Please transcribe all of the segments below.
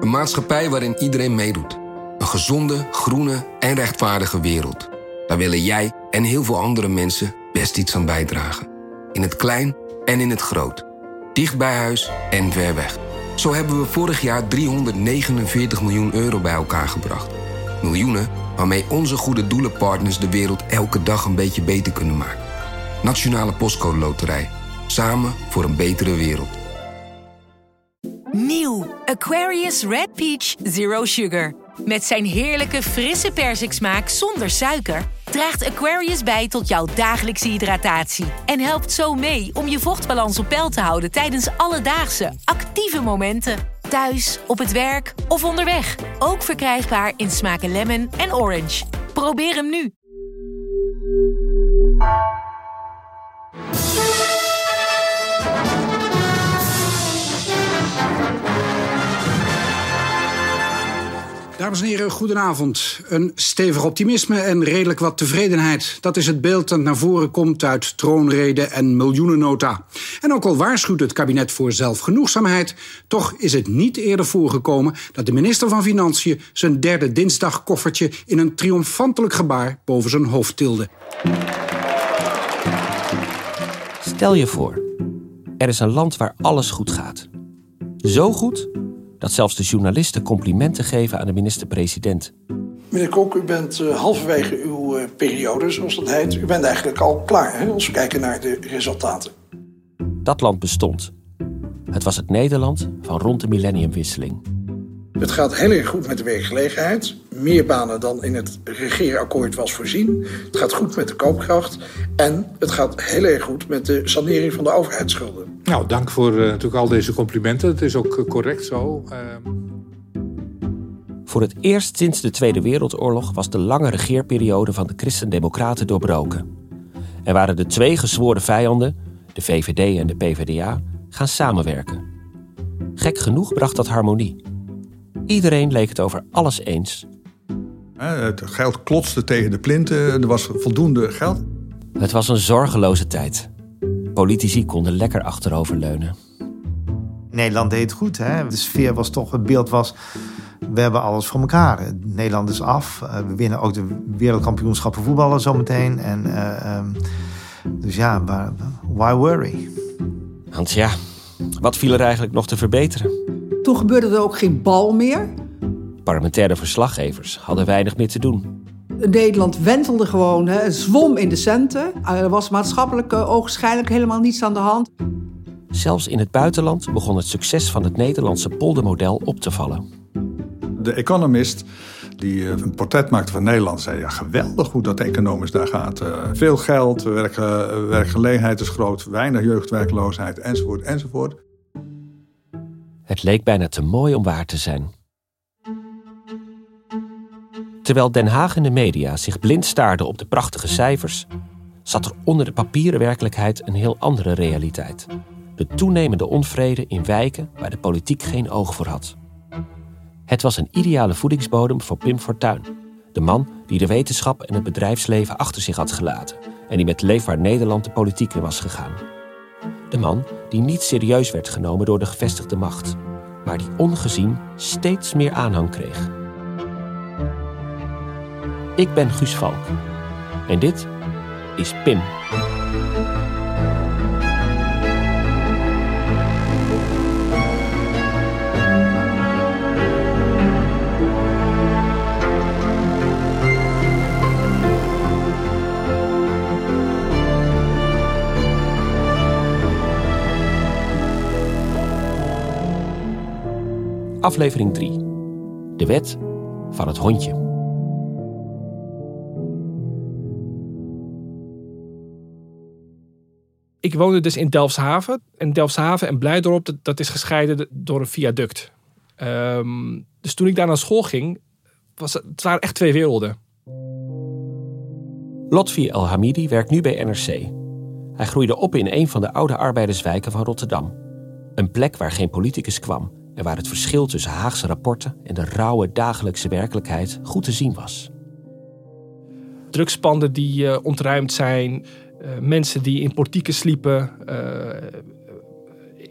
Een maatschappij waarin iedereen meedoet. Een gezonde, groene en rechtvaardige wereld. Daar willen jij en heel veel andere mensen best iets aan bijdragen. In het klein en in het groot. Dicht bij huis en ver weg. Zo hebben we vorig jaar 349 miljoen euro bij elkaar gebracht. Miljoenen waarmee onze goede doelenpartners de wereld elke dag een beetje beter kunnen maken. Nationale Postcode Loterij. Samen voor een betere wereld. Nieuw Aquarius Red Peach Zero Sugar. Met zijn heerlijke frisse persiksmaak zonder suiker draagt Aquarius bij tot jouw dagelijkse hydratatie. En helpt zo mee om je vochtbalans op peil te houden tijdens alledaagse, actieve momenten. Thuis, op het werk of onderweg. Ook verkrijgbaar in smaken lemon en orange. Probeer hem nu. Dames en heren, goedenavond. Een stevig optimisme en redelijk wat tevredenheid. Dat is het beeld dat naar voren komt uit troonrede en miljoenennota. En ook al waarschuwt het kabinet voor zelfgenoegzaamheid, toch is het niet eerder voorgekomen dat de minister van Financiën zijn derde dinsdagkoffertje in een triomfantelijk gebaar boven zijn hoofd tilde. Stel je voor, er is een land waar alles goed gaat. Zo goed dat zelfs de journalisten complimenten geven aan de minister-president. Meneer Kok, u bent halverwege uw periode, zoals dat heet. U bent eigenlijk al klaar, hè, als we kijken naar de resultaten. Dat land bestond. Het was het Nederland van rond de millenniumwisseling. Het gaat heel erg goed met de werkgelegenheid. Meer banen dan in het regeerakkoord was voorzien. Het gaat goed met de koopkracht. En het gaat heel erg goed met de sanering van de overheidsschulden. Nou, dank voor natuurlijk al deze complimenten. Het is ook correct zo. Voor het eerst sinds de Tweede Wereldoorlog was de lange regeerperiode van de Christen-Democraten doorbroken. Er waren de twee gezworen vijanden, de VVD en de PvdA, gaan samenwerken. Gek genoeg bracht dat harmonie. Iedereen leek het over alles eens. Het geld klotste tegen de plinten, er was voldoende geld. Het was een zorgeloze tijd. Politici konden lekker achteroverleunen. Nederland deed het goed, hè? De sfeer was toch, het beeld was, we hebben alles voor elkaar. Nederland is af, we winnen ook de wereldkampioenschappen voetballen zometeen. Dus ja, why worry? Want ja, wat viel er eigenlijk nog te verbeteren? Toen gebeurde er ook geen bal meer. Parlementaire verslaggevers hadden weinig meer te doen. Nederland wentelde gewoon, zwom in de centen. Er was maatschappelijk ogenschijnlijk helemaal niets aan de hand. Zelfs in het buitenland begon het succes van het Nederlandse poldermodel op te vallen. De Economist, die een portret maakte van Nederland, zei ja, geweldig hoe dat economisch daar gaat. Veel geld, werkgelegenheid is groot, weinig jeugdwerkloosheid, enzovoort, enzovoort. Het leek bijna te mooi om waar te zijn. Terwijl Den Haag en de media zich blind staarden op de prachtige cijfers, zat er onder de papieren werkelijkheid een heel andere realiteit. De toenemende onvrede in wijken waar de politiek geen oog voor had. Het was een ideale voedingsbodem voor Pim Fortuyn, de man die de wetenschap en het bedrijfsleven achter zich had gelaten en die met Leefbaar Nederland de politiek in was gegaan. De man die niet serieus werd genomen door de gevestigde macht, maar die ongezien steeds meer aanhang kreeg. Ik ben Guus Valk en dit is Pim. Aflevering 3. De wet van het hondje. Ik woonde dus in Delfshaven. En Delfshaven en Blijdorp, dat is gescheiden door een viaduct. Dus toen ik daar naar school ging, het waren echt twee werelden. Lotfi El Hamidi werkt nu bij NRC. Hij groeide op in een van de oude arbeiderswijken van Rotterdam. Een plek waar geen politicus kwam en waar het verschil tussen Haagse rapporten en de rauwe dagelijkse werkelijkheid goed te zien was. Drugspanden die ontruimd zijn, mensen die in portieken sliepen.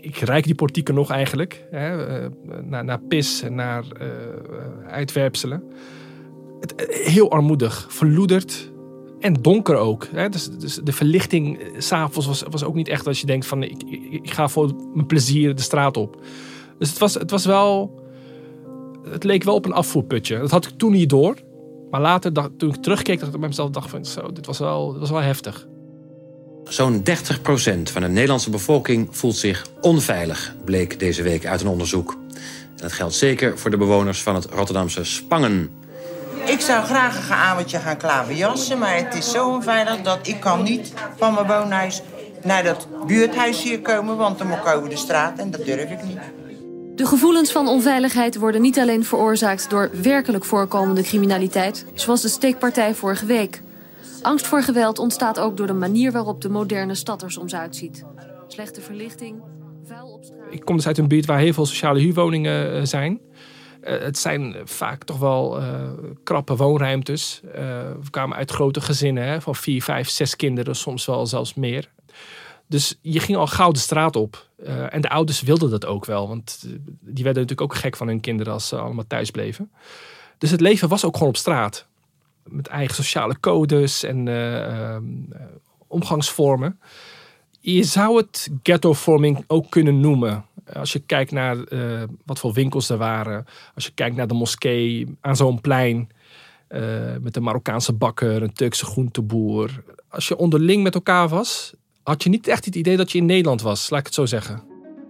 Ik ruik die portieken nog eigenlijk. Naar pis en naar uitwerpselen. Heel armoedig, verloederd en donker ook. Dus de verlichting 's avonds was ook niet echt als je denkt van ik ga voor mijn plezier de straat op. Dus het was wel... Het leek wel op een afvoerputje. Dat had ik toen niet door. Maar later, toen ik terugkeek, dacht ik bij mezelf van dit was wel heftig. Zo'n 30% van de Nederlandse bevolking voelt zich onveilig, bleek deze week uit een onderzoek. En dat geldt zeker voor de bewoners van het Rotterdamse Spangen. Ik zou graag een avondje gaan klaverjassen, maar het is zo onveilig dat ik kan niet van mijn woonhuis naar dat buurthuis hier komen, want dan moet ik over de straat en dat durf ik niet. De gevoelens van onveiligheid worden niet alleen veroorzaakt door werkelijk voorkomende criminaliteit, zoals de steekpartij vorige week. Angst voor geweld ontstaat ook door de manier waarop de moderne stad er soms uitziet. Slechte verlichting, vuil op straat... Ik kom dus uit een buurt waar heel veel sociale huurwoningen zijn. Het zijn vaak toch wel krappe woonruimtes. We kwamen uit grote gezinnen van 4, 5, 6 kinderen, soms wel zelfs meer. Dus je ging al gauw de straat op. En de ouders wilden dat ook wel. Want die werden natuurlijk ook gek van hun kinderen als ze allemaal thuis bleven. Dus het leven was ook gewoon op straat. Met eigen sociale codes en omgangsvormen. Je zou het ghettovorming ook kunnen noemen. Als je kijkt naar wat voor winkels er waren. Als je kijkt naar de moskee aan zo'n plein. Met een Marokkaanse bakker, een Turkse groenteboer. Als je onderling met elkaar was, had je niet echt het idee dat je in Nederland was. Laat ik het zo zeggen.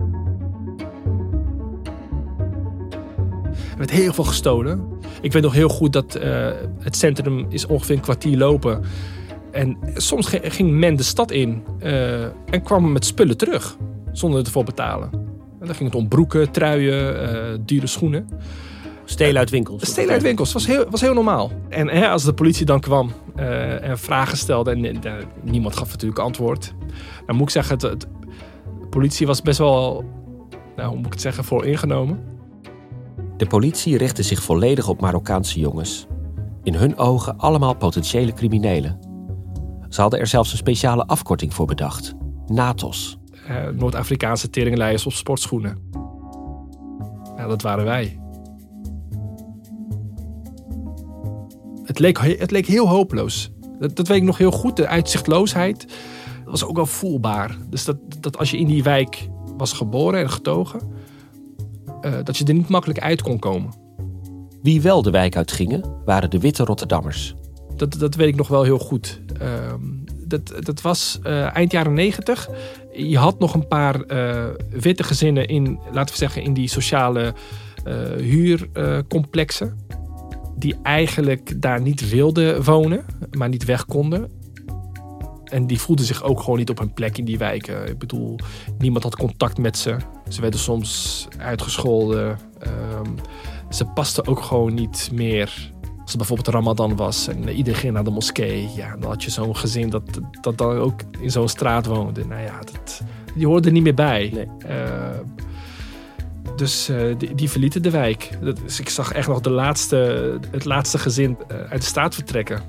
Er werd heel veel gestolen. Ik weet nog heel goed dat het centrum is ongeveer een kwartier lopen. En soms ging men de stad in en kwam met spullen terug. Zonder het ervoor betalen. En dan ging het om broeken, truien, dure schoenen. Stelen uit winkels. Stelen uit winkels was heel normaal. En als de politie dan kwam en vragen stelde... en niemand gaf natuurlijk antwoord. Dan moet ik zeggen, de politie was best wel... hoe moet ik het zeggen, vooringenomen. De politie richtte zich volledig op Marokkaanse jongens. In hun ogen allemaal potentiële criminelen. Ze hadden er zelfs een speciale afkorting voor bedacht. NATOS. Noord-Afrikaanse teringleiers op sportschoenen. Ja, dat waren wij. Het leek heel hopeloos. Dat weet ik nog heel goed. De uitzichtloosheid was ook wel voelbaar. Dus dat als je in die wijk was geboren en getogen... dat je er niet makkelijk uit kon komen. Wie wel de wijk uitgingen, waren de witte Rotterdammers. Dat weet ik nog wel heel goed. Dat was eind jaren 90. Je had nog een paar witte gezinnen in, laten we zeggen, in die sociale huurcomplexen. Die eigenlijk daar niet wilden wonen, maar niet weg konden. En die voelden zich ook gewoon niet op hun plek in die wijken. Ik bedoel, niemand had contact met ze. Ze werden soms uitgescholden. Ze pasten ook gewoon niet meer. Als het bijvoorbeeld Ramadan was en iedereen ging naar de moskee. Ja, dan had je zo'n gezin dat dan ook in zo'n straat woonde. Nou ja, die hoorde er niet meer bij. Nee. Dus die verlieten de wijk. Dus ik zag echt nog het laatste gezin uit de straat vertrekken.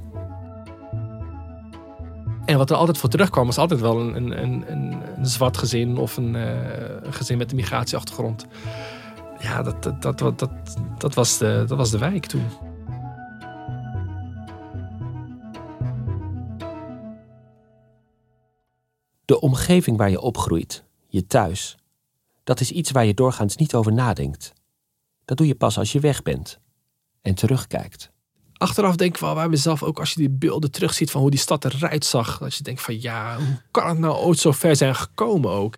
En wat er altijd voor terugkwam, was altijd wel een zwart gezin of een gezin met een migratieachtergrond. Ja, dat was de wijk toen. De omgeving waar je opgroeit, je thuis, dat is iets waar je doorgaans niet over nadenkt. Dat doe je pas als je weg bent en terugkijkt. Achteraf denk ik wel bij mezelf, ook als je die beelden terugziet van hoe die stad eruit zag. Dat je denkt van ja, hoe kan het nou ooit zo ver zijn gekomen ook?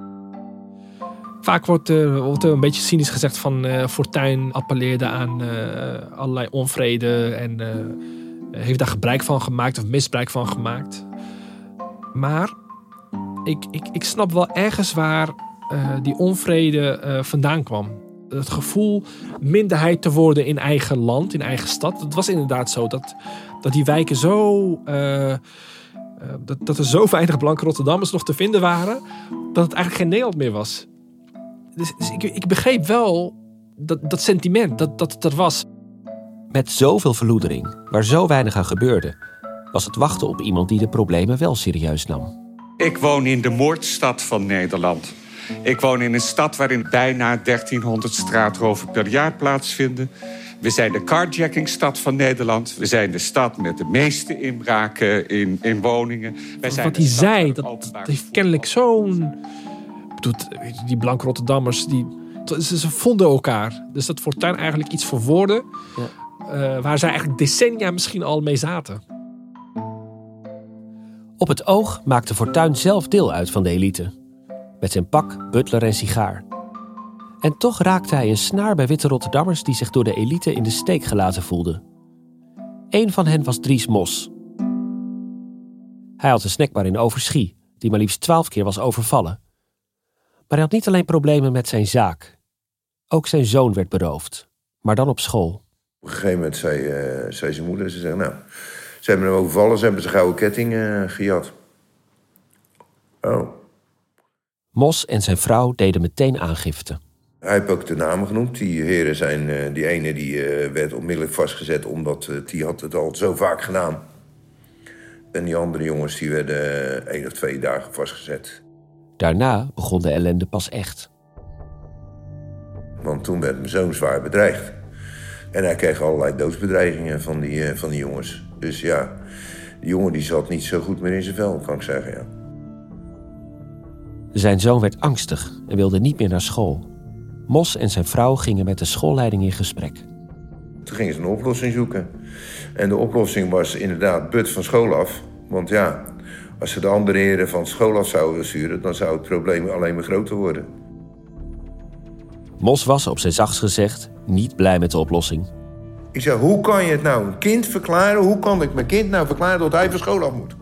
Vaak wordt er een beetje cynisch gezegd van Fortuyn appelleerde aan allerlei onvrede en heeft daar gebruik van gemaakt of misbruik van gemaakt. Maar ik snap wel ergens waar die onvrede vandaan kwam. Het gevoel minderheid te worden in eigen land, in eigen stad. Het was inderdaad zo dat die wijken zo... dat er zo weinig blanke Rotterdammers nog te vinden waren... dat het eigenlijk geen Nederland meer was. Dus ik begreep wel dat sentiment, dat het er was. Met zoveel verloedering, waar zo weinig aan gebeurde... was het wachten op iemand die de problemen wel serieus nam. Ik woon in de moordstad van Nederland. Ik woon in een stad waarin bijna 1300 straatroven per jaar plaatsvinden. We zijn de carjackingstad van Nederland. We zijn de stad met de meeste inbraken in woningen. Wat hij zei, dat heeft kennelijk zo'n... Die blanke Rotterdammers, ze vonden elkaar. Dus dat Fortuyn eigenlijk iets verwoordde... waar zij eigenlijk decennia misschien al mee zaten. Op het oog maakte Fortuyn zelf deel uit van de elite. Met zijn pak, butler en sigaar. En toch raakte hij een snaar bij witte Rotterdammers die zich door de elite in de steek gelaten voelden. Eén van hen was Dries Mos. Hij had een snackbar in Overschie, die maar liefst 12 keer was overvallen. Maar hij had niet alleen problemen met zijn zaak. Ook zijn zoon werd beroofd, maar dan op school. Op een gegeven moment zei zijn moeder, ze zei, ze hebben hem overvallen, ze hebben zijn gouden ketting gejat. Oh. Mos en zijn vrouw deden meteen aangifte. Hij heeft ook de namen genoemd. Die heren zijn, die ene die werd onmiddellijk vastgezet omdat die had het al zo vaak gedaan. En die andere jongens die werden 1 of 2 dagen vastgezet. Daarna begon de ellende pas echt. Want toen werd mijn zoon zwaar bedreigd. En hij kreeg allerlei doodsbedreigingen van die jongens. Dus ja, die jongen die zat niet zo goed meer in zijn vel, kan ik zeggen, ja. Zijn zoon werd angstig en wilde niet meer naar school. Mos en zijn vrouw gingen met de schoolleiding in gesprek. Toen gingen ze een oplossing zoeken. En de oplossing was inderdaad but van school af. Want ja, als ze de andere heren van school af zouden sturen... dan zou het probleem alleen maar groter worden. Mos was, op zijn zachtst gezegd, niet blij met de oplossing. Ik zei, hoe kan je het nou een kind verklaren? Hoe kan ik mijn kind nou verklaren dat hij van school af moet?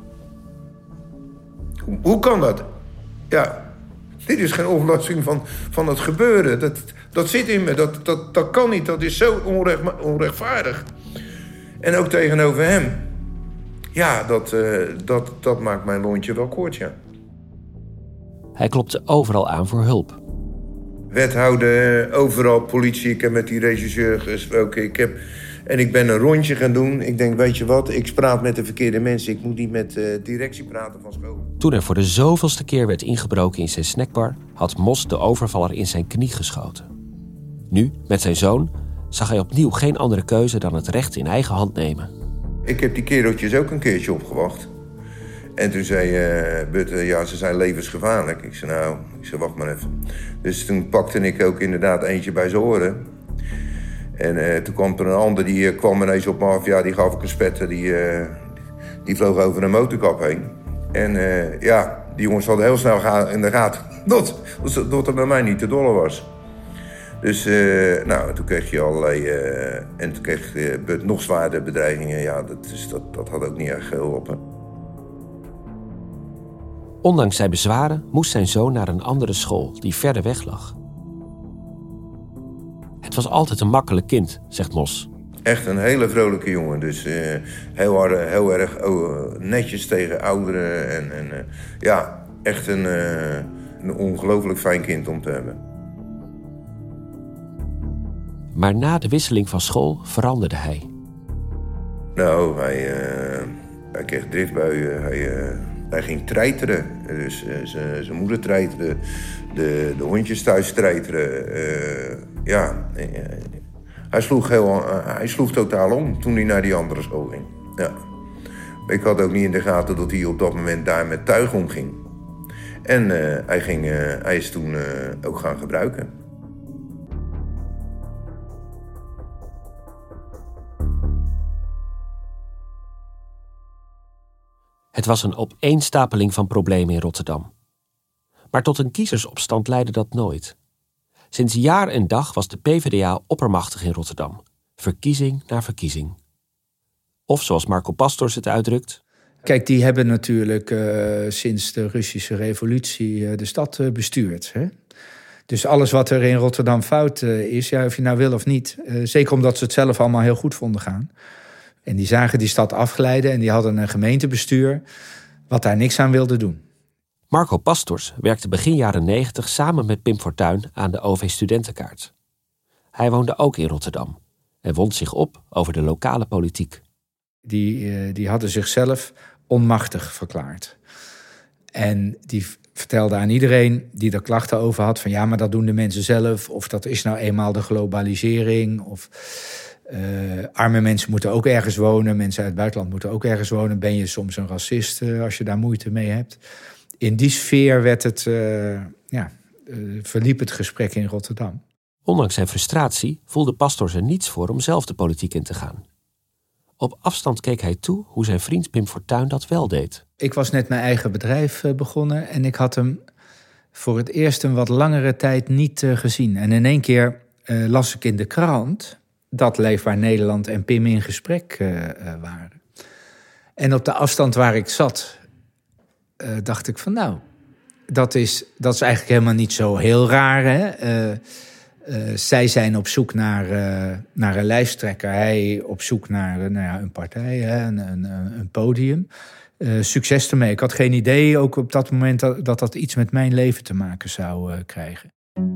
Hoe kan dat? Ja, dit is geen oplossing van het gebeuren. Dat zit in me, dat kan niet. Dat is zo onrechtvaardig. En ook tegenover hem. Ja, dat maakt mijn lontje wel kort, ja. Hij klopte overal aan voor hulp. Wethouder, overal politie. Ik heb met die regisseur gesproken. Ik ben een rondje gaan doen. Ik denk, weet je wat, ik praat met de verkeerde mensen. Ik moet niet met de directie praten van school. Toen er voor de zoveelste keer werd ingebroken in zijn snackbar... had Mos de overvaller in zijn knie geschoten. Nu, met zijn zoon, zag hij opnieuw geen andere keuze... dan het recht in eigen hand nemen. Ik heb die kereltjes ook een keertje opgewacht. En toen zei Butte, ja, ze zijn levensgevaarlijk. Ik zei, wacht maar even. Dus toen pakte ik ook inderdaad eentje bij zijn oren... En toen kwam er een ander, die kwam ineens op me af. Ja, die gaf ik een spetter, die vloog over een motorkap heen. En die jongens hadden heel snel in de gaten dat het bij mij niet te dolle was. Dus toen kreeg je allerlei... en toen kreeg Bud nog zwaardere bedreigingen. Ja, dat had ook niet erg geholpen. Ondanks zijn bezwaren moest zijn zoon naar een andere school die verder weg lag. Het was altijd een makkelijk kind, zegt Mos. Echt een hele vrolijke jongen. Dus heel erg netjes tegen ouderen. En echt een ongelooflijk fijn kind om te hebben. Maar na de wisseling van school veranderde hij. Nou, hij kreeg driftbuien. Hij ging treiteren. Dus zijn moeder treiterde. De hondjes thuis treiteren. Hij sloeg totaal om toen hij naar die andere school ging. Ja. Ik had ook niet in de gaten dat hij op dat moment daar met tuig omging. En hij is toen ook gaan gebruiken. Het was een opeenstapeling van problemen in Rotterdam. Maar tot een kiezersopstand leidde dat nooit. Sinds jaar en dag was de PvdA oppermachtig in Rotterdam. Verkiezing na verkiezing. Of zoals Marco Pastors het uitdrukt... Kijk, die hebben natuurlijk sinds de Russische revolutie de stad bestuurd. Hè? Dus alles wat er in Rotterdam fout is, of je nou wil of niet... zeker omdat ze het zelf allemaal heel goed vonden gaan... En die zagen die stad afglijden en die hadden een gemeentebestuur... wat daar niks aan wilde doen. Marco Pastors werkte begin jaren 90 samen met Pim Fortuyn aan de OV-studentenkaart. Hij woonde ook in Rotterdam en wond zich op over de lokale politiek. Die hadden zichzelf onmachtig verklaard. En die vertelde aan iedereen die er klachten over had... van ja, maar dat doen de mensen zelf. Of dat is nou eenmaal de globalisering. Of arme mensen moeten ook ergens wonen. Mensen uit het buitenland moeten ook ergens wonen. Ben je soms een racist als je daar moeite mee hebt? In die sfeer werd het, verliep het gesprek in Rotterdam. Ondanks zijn frustratie voelde Pastors er niets voor om zelf de politiek in te gaan. Op afstand keek hij toe hoe zijn vriend Pim Fortuyn dat wel deed. Ik was net mijn eigen bedrijf begonnen en ik had hem voor het eerst een wat langere tijd niet gezien. En in één keer las ik in de krant dat Leefbaar Nederland en Pim in gesprek waren. En op de afstand waar ik zat, dacht ik van nou, dat is eigenlijk helemaal niet zo heel raar, hè? Zij zijn op zoek naar een lijsttrekker. Hij op zoek naar een partij, een podium. Succes ermee. Ik had geen idee, ook op dat moment, dat iets met mijn leven te maken zou krijgen.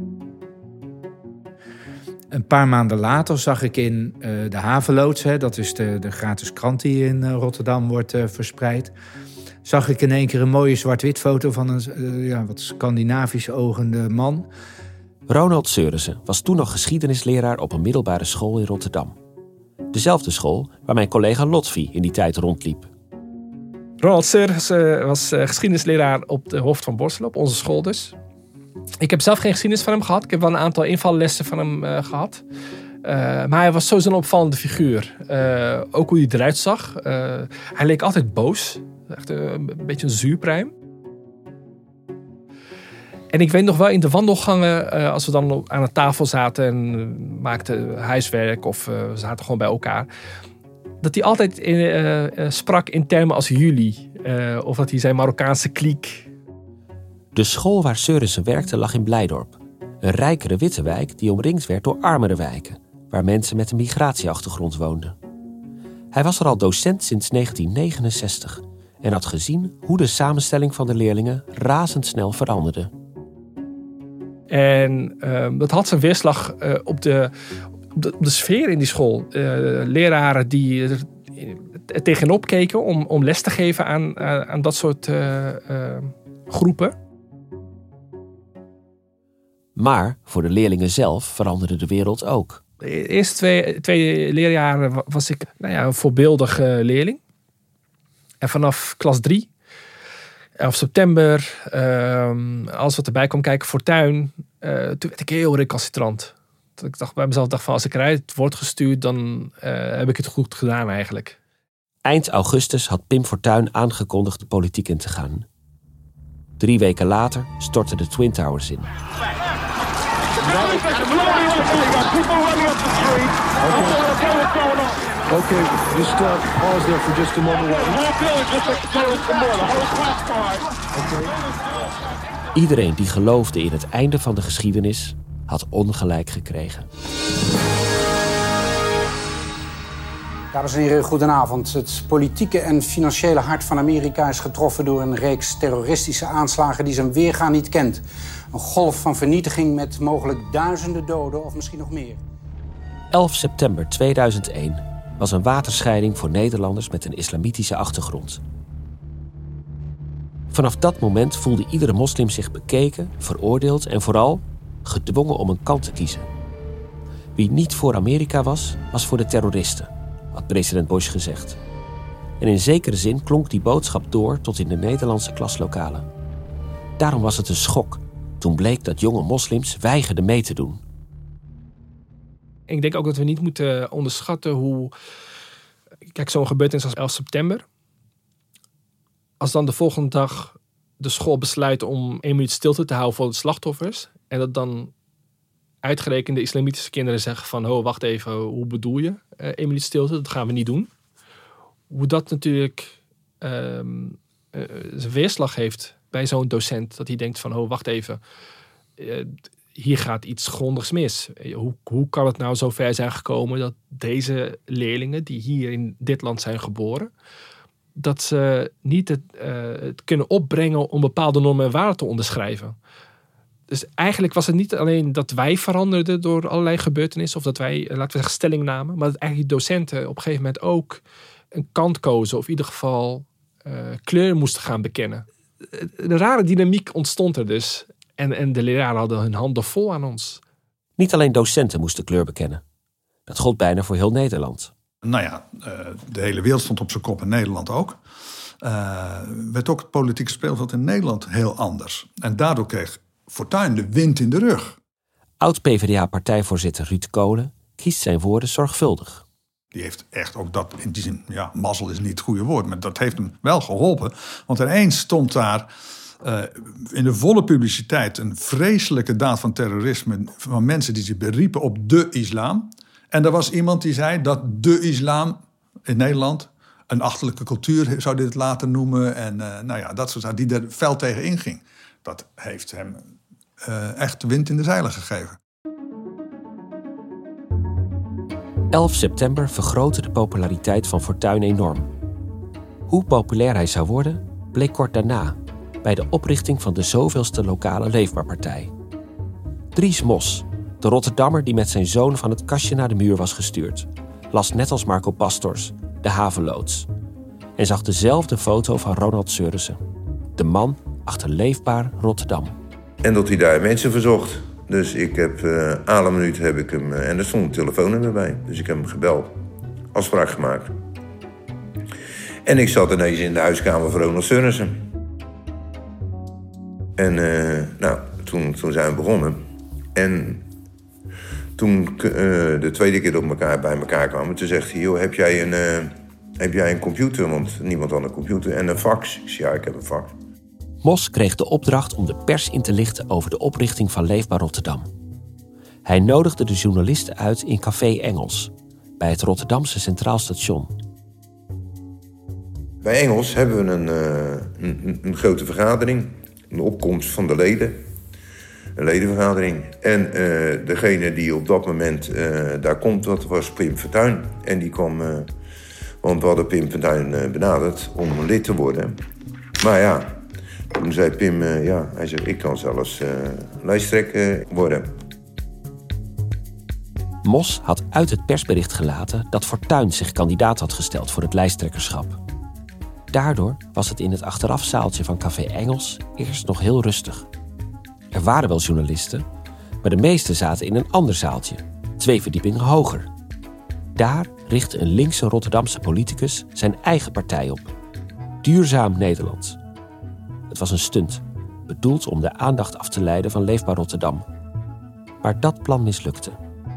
Een paar maanden later zag ik in de Haveloods, dat is de gratis krant die in Rotterdam wordt verspreid, zag ik in één keer een mooie zwart-wit foto van een wat Scandinavisch ogende man. Ronald Seurissen was toen nog geschiedenisleraar op een middelbare school in Rotterdam. Dezelfde school waar mijn collega Lotfi in die tijd rondliep. Ronald Seurissen was geschiedenisleraar op de Hof van Borselen, op onze school dus. Ik heb zelf geen geschiedenis van hem gehad. Ik heb wel een aantal invallessen van hem gehad. Maar hij was sowieso een opvallende figuur. Ook hoe hij eruit zag. Hij leek altijd boos. Echt een beetje een zuurpruim. En ik weet nog wel in de wandelgangen, als we dan aan de tafel zaten en maakten huiswerk of we zaten gewoon bij elkaar, dat hij altijd sprak in termen als jullie. Of dat hij zijn Marokkaanse kliek. De school waar Seurissen werkte lag in Blijdorp. Een rijkere witte wijk die omringd werd door armere wijken, waar mensen met een migratieachtergrond woonden. Hij was er al docent sinds 1969 en had gezien hoe de samenstelling van de leerlingen razendsnel veranderde. En dat had zijn weerslag op de sfeer in die school. Leraren die er tegenop keken om les te geven aan dat soort groepen. Maar voor de leerlingen zelf veranderde de wereld ook. De eerste twee leerjaren was ik een voorbeeldige leerling. En vanaf klas 3... 11 september, alles wat erbij kwam kijken, Fortuyn. Toen werd ik heel recalcitrant. Ik dacht bij mezelf, als ik eruit word gestuurd, dan heb ik het goed gedaan eigenlijk. Eind augustus had Pim Fortuyn aangekondigd de politiek in te gaan. 3 weken later stortten de Twin Towers in. Okay, just pause there for just a moment. Iedereen die geloofde in het einde van de geschiedenis had ongelijk gekregen. Dames en heren, goedenavond. Het politieke en financiële hart van Amerika is getroffen door een reeks terroristische aanslagen die zijn weerga niet kent. Een golf van vernietiging met mogelijk duizenden doden of misschien nog meer. 11 september 2001 was een waterscheiding voor Nederlanders met een islamitische achtergrond. Vanaf dat moment voelde iedere moslim zich bekeken, veroordeeld en vooral gedwongen om een kant te kiezen. Wie niet voor Amerika was, was voor de terroristen, had president Bush gezegd. En in zekere zin klonk die boodschap door tot in de Nederlandse klaslokalen. Daarom was het een schok toen bleek dat jonge moslims weigerden mee te doen. Ik denk ook dat we niet moeten onderschatten hoe... Kijk, zo'n gebeurtenis als 11 september. Als dan de volgende dag de school besluit om 1 minuut stilte te houden voor de slachtoffers. En dat dan uitgerekende islamitische kinderen zeggen van... Oh, wacht even, hoe bedoel je 1 minuut stilte? Dat gaan we niet doen. Hoe dat natuurlijk zijn weerslag heeft bij zo'n docent. Dat hij denkt van, oh, wacht even... hier gaat iets grondigs mis. Hoe kan het nou zo ver zijn gekomen dat deze leerlingen die hier in dit land zijn geboren, dat ze niet het kunnen opbrengen om bepaalde normen en waarden te onderschrijven. Dus eigenlijk was het niet alleen dat wij veranderden door allerlei gebeurtenissen of dat wij, laten we zeggen, stelling namen, maar dat eigenlijk die docenten op een gegeven moment ook een kant kozen of in ieder geval kleur moesten gaan bekennen. een rare dynamiek ontstond er dus. En de leraren hadden hun handen vol aan ons. Niet alleen docenten moesten kleur bekennen. Dat gold bijna voor heel Nederland. Nou ja, de hele wereld stond op zijn kop en Nederland ook. Werd ook het politieke speelveld in Nederland heel anders. En daardoor kreeg Fortuyn de wind in de rug. Oud-PvdA-partijvoorzitter Ruud Kolen kiest zijn woorden zorgvuldig. Die heeft echt ook dat, in die zin, ja, mazzel is niet het goede woord, maar dat heeft hem wel geholpen. Want ineens stond daar in de volle publiciteit een vreselijke daad van terrorisme van mensen die zich beriepen op de islam. En er was iemand die zei dat de islam in Nederland een achterlijke cultuur zou dit later noemen. En dat soort zaken, die er fel tegen inging. Dat heeft hem echt de wind in de zeilen gegeven. 11 september vergrootte de populariteit van Fortuyn enorm. Hoe populair hij zou worden, bleek kort daarna, bij de oprichting van de zoveelste lokale Leefbaar-partij. Dries Mos, de Rotterdammer die met zijn zoon van het kastje naar de muur was gestuurd, las net als Marco Pastors de havenloods en zag dezelfde foto van Ronald Seurissen, de man achter Leefbaar Rotterdam. En dat hij daar mensen verzocht. Dus ik heb alle minuut heb ik hem... en er stond een telefoonnummer bij. Dus ik heb hem gebeld. Afspraak gemaakt. En ik zat ineens in de huiskamer van Ronald Seurissen. En toen zijn we begonnen. En toen de tweede keer bij elkaar kwamen... toen zegt hij, joh, heb jij een computer? Want niemand had een computer. En een fax. Ik zei, ja, ik heb een fax. Mos kreeg de opdracht om de pers in te lichten over de oprichting van Leefbaar Rotterdam. Hij nodigde de journalisten uit in Café Engels, bij het Rotterdamse Centraal Station. Bij Engels hebben we een grote vergadering, een opkomst van de leden, een ledenvergadering. En degene die op dat moment daar komt, dat was Pim Fortuyn. En die kwam, want we hadden Pim Fortuyn benaderd om lid te worden. Maar ja... Toen zei Pim, hij zei, ik kan zelfs lijsttrekker worden. Mos had uit het persbericht gelaten dat Fortuyn zich kandidaat had gesteld voor het lijsttrekkerschap. Daardoor was het in het achterafzaaltje van Café Engels eerst nog heel rustig. Er waren wel journalisten, maar de meesten zaten in een ander zaaltje, 2 verdiepingen hoger. Daar richtte een linkse Rotterdamse politicus zijn eigen partij op. Duurzaam Nederland. Het was een stunt, bedoeld om de aandacht af te leiden van Leefbaar Rotterdam. Maar dat plan mislukte.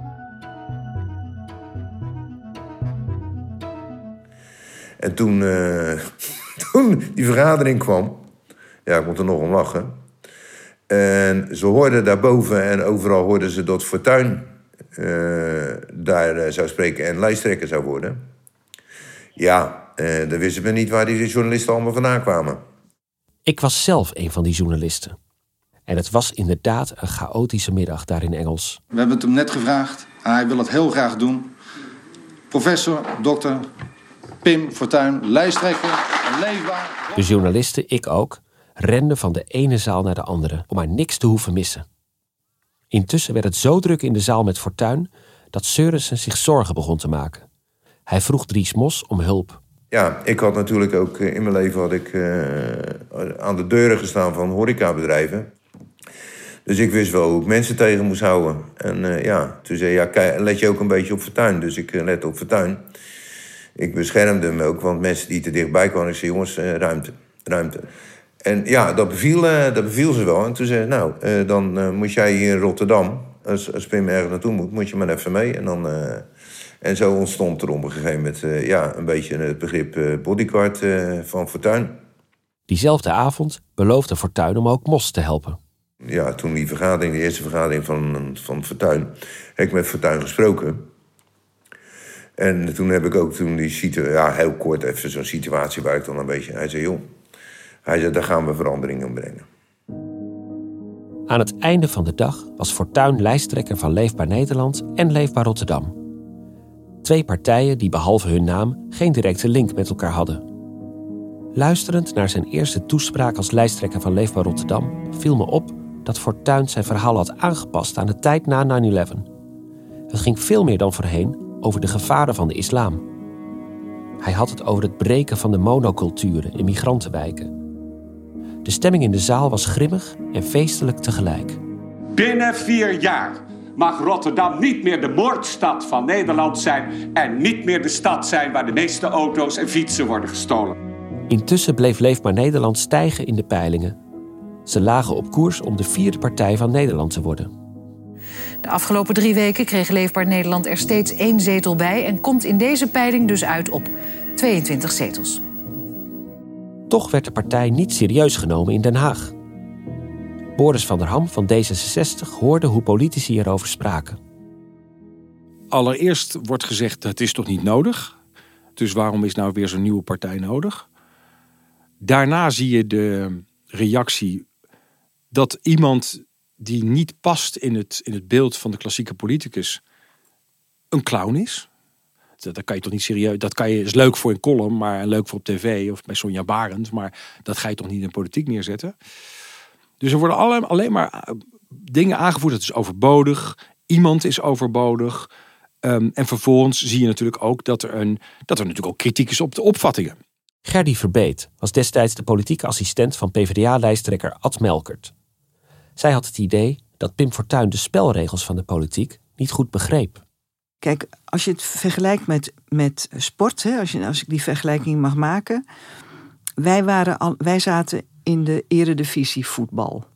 En toen die vergadering kwam... Ja, ik moet er nog om lachen. En ze hoorden daarboven en overal hoorden ze dat Fortuyn daar zou spreken en lijsttrekker zou worden. Ja, dan wisten we niet waar die journalisten allemaal vandaan kwamen. Ik was zelf een van die journalisten. En het was inderdaad een chaotische middag daar in Engels. We hebben het hem net gevraagd. Hij wil het heel graag doen. Professor, dokter Pim Fortuyn, lijsttrekker, Leefbaar. De journalisten, ik ook, renden van de ene zaal naar de andere... om maar niks te hoeven missen. Intussen werd het zo druk in de zaal met Fortuyn... dat Seurissen zich zorgen begon te maken. Hij vroeg Dries Mos om hulp. Ja, ik had natuurlijk ook in mijn leven aan de deuren gestaan van horecabedrijven. Dus ik wist wel hoe ik mensen tegen moest houden. En toen zei hij, let je ook een beetje op Fortuyn. Dus ik let op Fortuyn. Ik beschermde hem ook, want mensen die te dichtbij kwamen... ik zei, jongens, ruimte. En ja, dat beviel ze wel. En toen zei ze, dan moet jij hier in Rotterdam... als Pim ergens naartoe moet je maar even mee. En zo ontstond er op een gegeven moment een beetje het begrip bodyguard van Fortuyn. Diezelfde avond beloofde Fortuyn om ook Mos te helpen. Ja, toen de eerste vergadering van Fortuyn, heb ik met Fortuyn gesproken. En toen heb ik ook heel kort even zo'n situatie waar ik dan een beetje... Hij zei, daar gaan we veranderingen in brengen. Aan het einde van de dag was Fortuyn lijsttrekker van Leefbaar Nederland en Leefbaar Rotterdam. 2 partijen die behalve hun naam geen directe link met elkaar hadden. Luisterend naar zijn eerste toespraak als lijsttrekker van Leefbaar Rotterdam... viel me op dat Fortuyn zijn verhaal had aangepast aan de tijd na 9/11. Het ging veel meer dan voorheen over de gevaren van de islam. Hij had het over het breken van de monoculturen in migrantenwijken. De stemming in de zaal was grimmig en feestelijk tegelijk. Binnen 4 jaar mag Rotterdam niet meer de moordstad van Nederland zijn en niet meer de stad zijn waar de meeste auto's en fietsen worden gestolen. Intussen bleef Leefbaar Nederland stijgen in de peilingen. Ze lagen op koers om de 4e partij van Nederland te worden. De afgelopen 3 weken kreeg Leefbaar Nederland er steeds 1 zetel bij en komt in deze peiling dus uit op 22 zetels. Toch werd de partij niet serieus genomen in Den Haag. Boris van der Ham van D66 hoorde hoe politici erover spraken. Allereerst wordt gezegd, het is toch niet nodig? Dus waarom is nou weer zo'n nieuwe partij nodig? Daarna zie je de reactie dat iemand die niet past in het beeld van de klassieke politicus een clown is. Dat kan je toch niet serieus. Dat is leuk voor een column, maar leuk voor op tv of bij Sonja Barend, maar dat ga je toch niet in de politiek neerzetten. Dus er worden alleen maar dingen aangevoerd. Het is overbodig. Iemand is overbodig. En vervolgens zie je natuurlijk ook dat er natuurlijk ook kritiek is op de opvattingen. Gerdy Verbeet was destijds de politieke assistent van PvdA-lijsttrekker Ad Melkert. Zij had het idee dat Pim Fortuyn de spelregels van de politiek niet goed begreep. Kijk, als je het vergelijkt met sport, hè, als ik die vergelijking mag maken. Wij zaten in de eredivisie voetbal.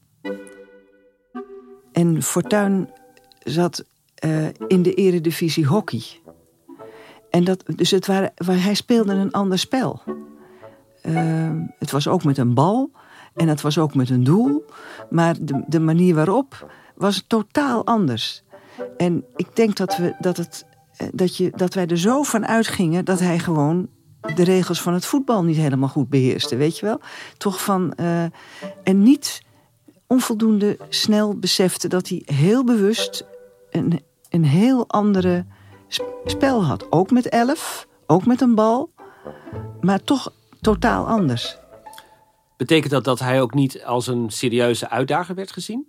En Fortuyn zat in de eredivisie hockey. En hij speelde een ander spel. Het was ook met een bal en het was ook met een doel. Maar de manier waarop was totaal anders. En ik denk dat wij er zo van uitgingen dat hij gewoon de regels van het voetbal niet helemaal goed beheerste, weet je wel? Toch en niet onvoldoende snel besefte dat hij heel bewust een heel andere spel had. Ook met 11, ook met een bal, maar toch totaal anders. Betekent dat hij ook niet als een serieuze uitdager werd gezien?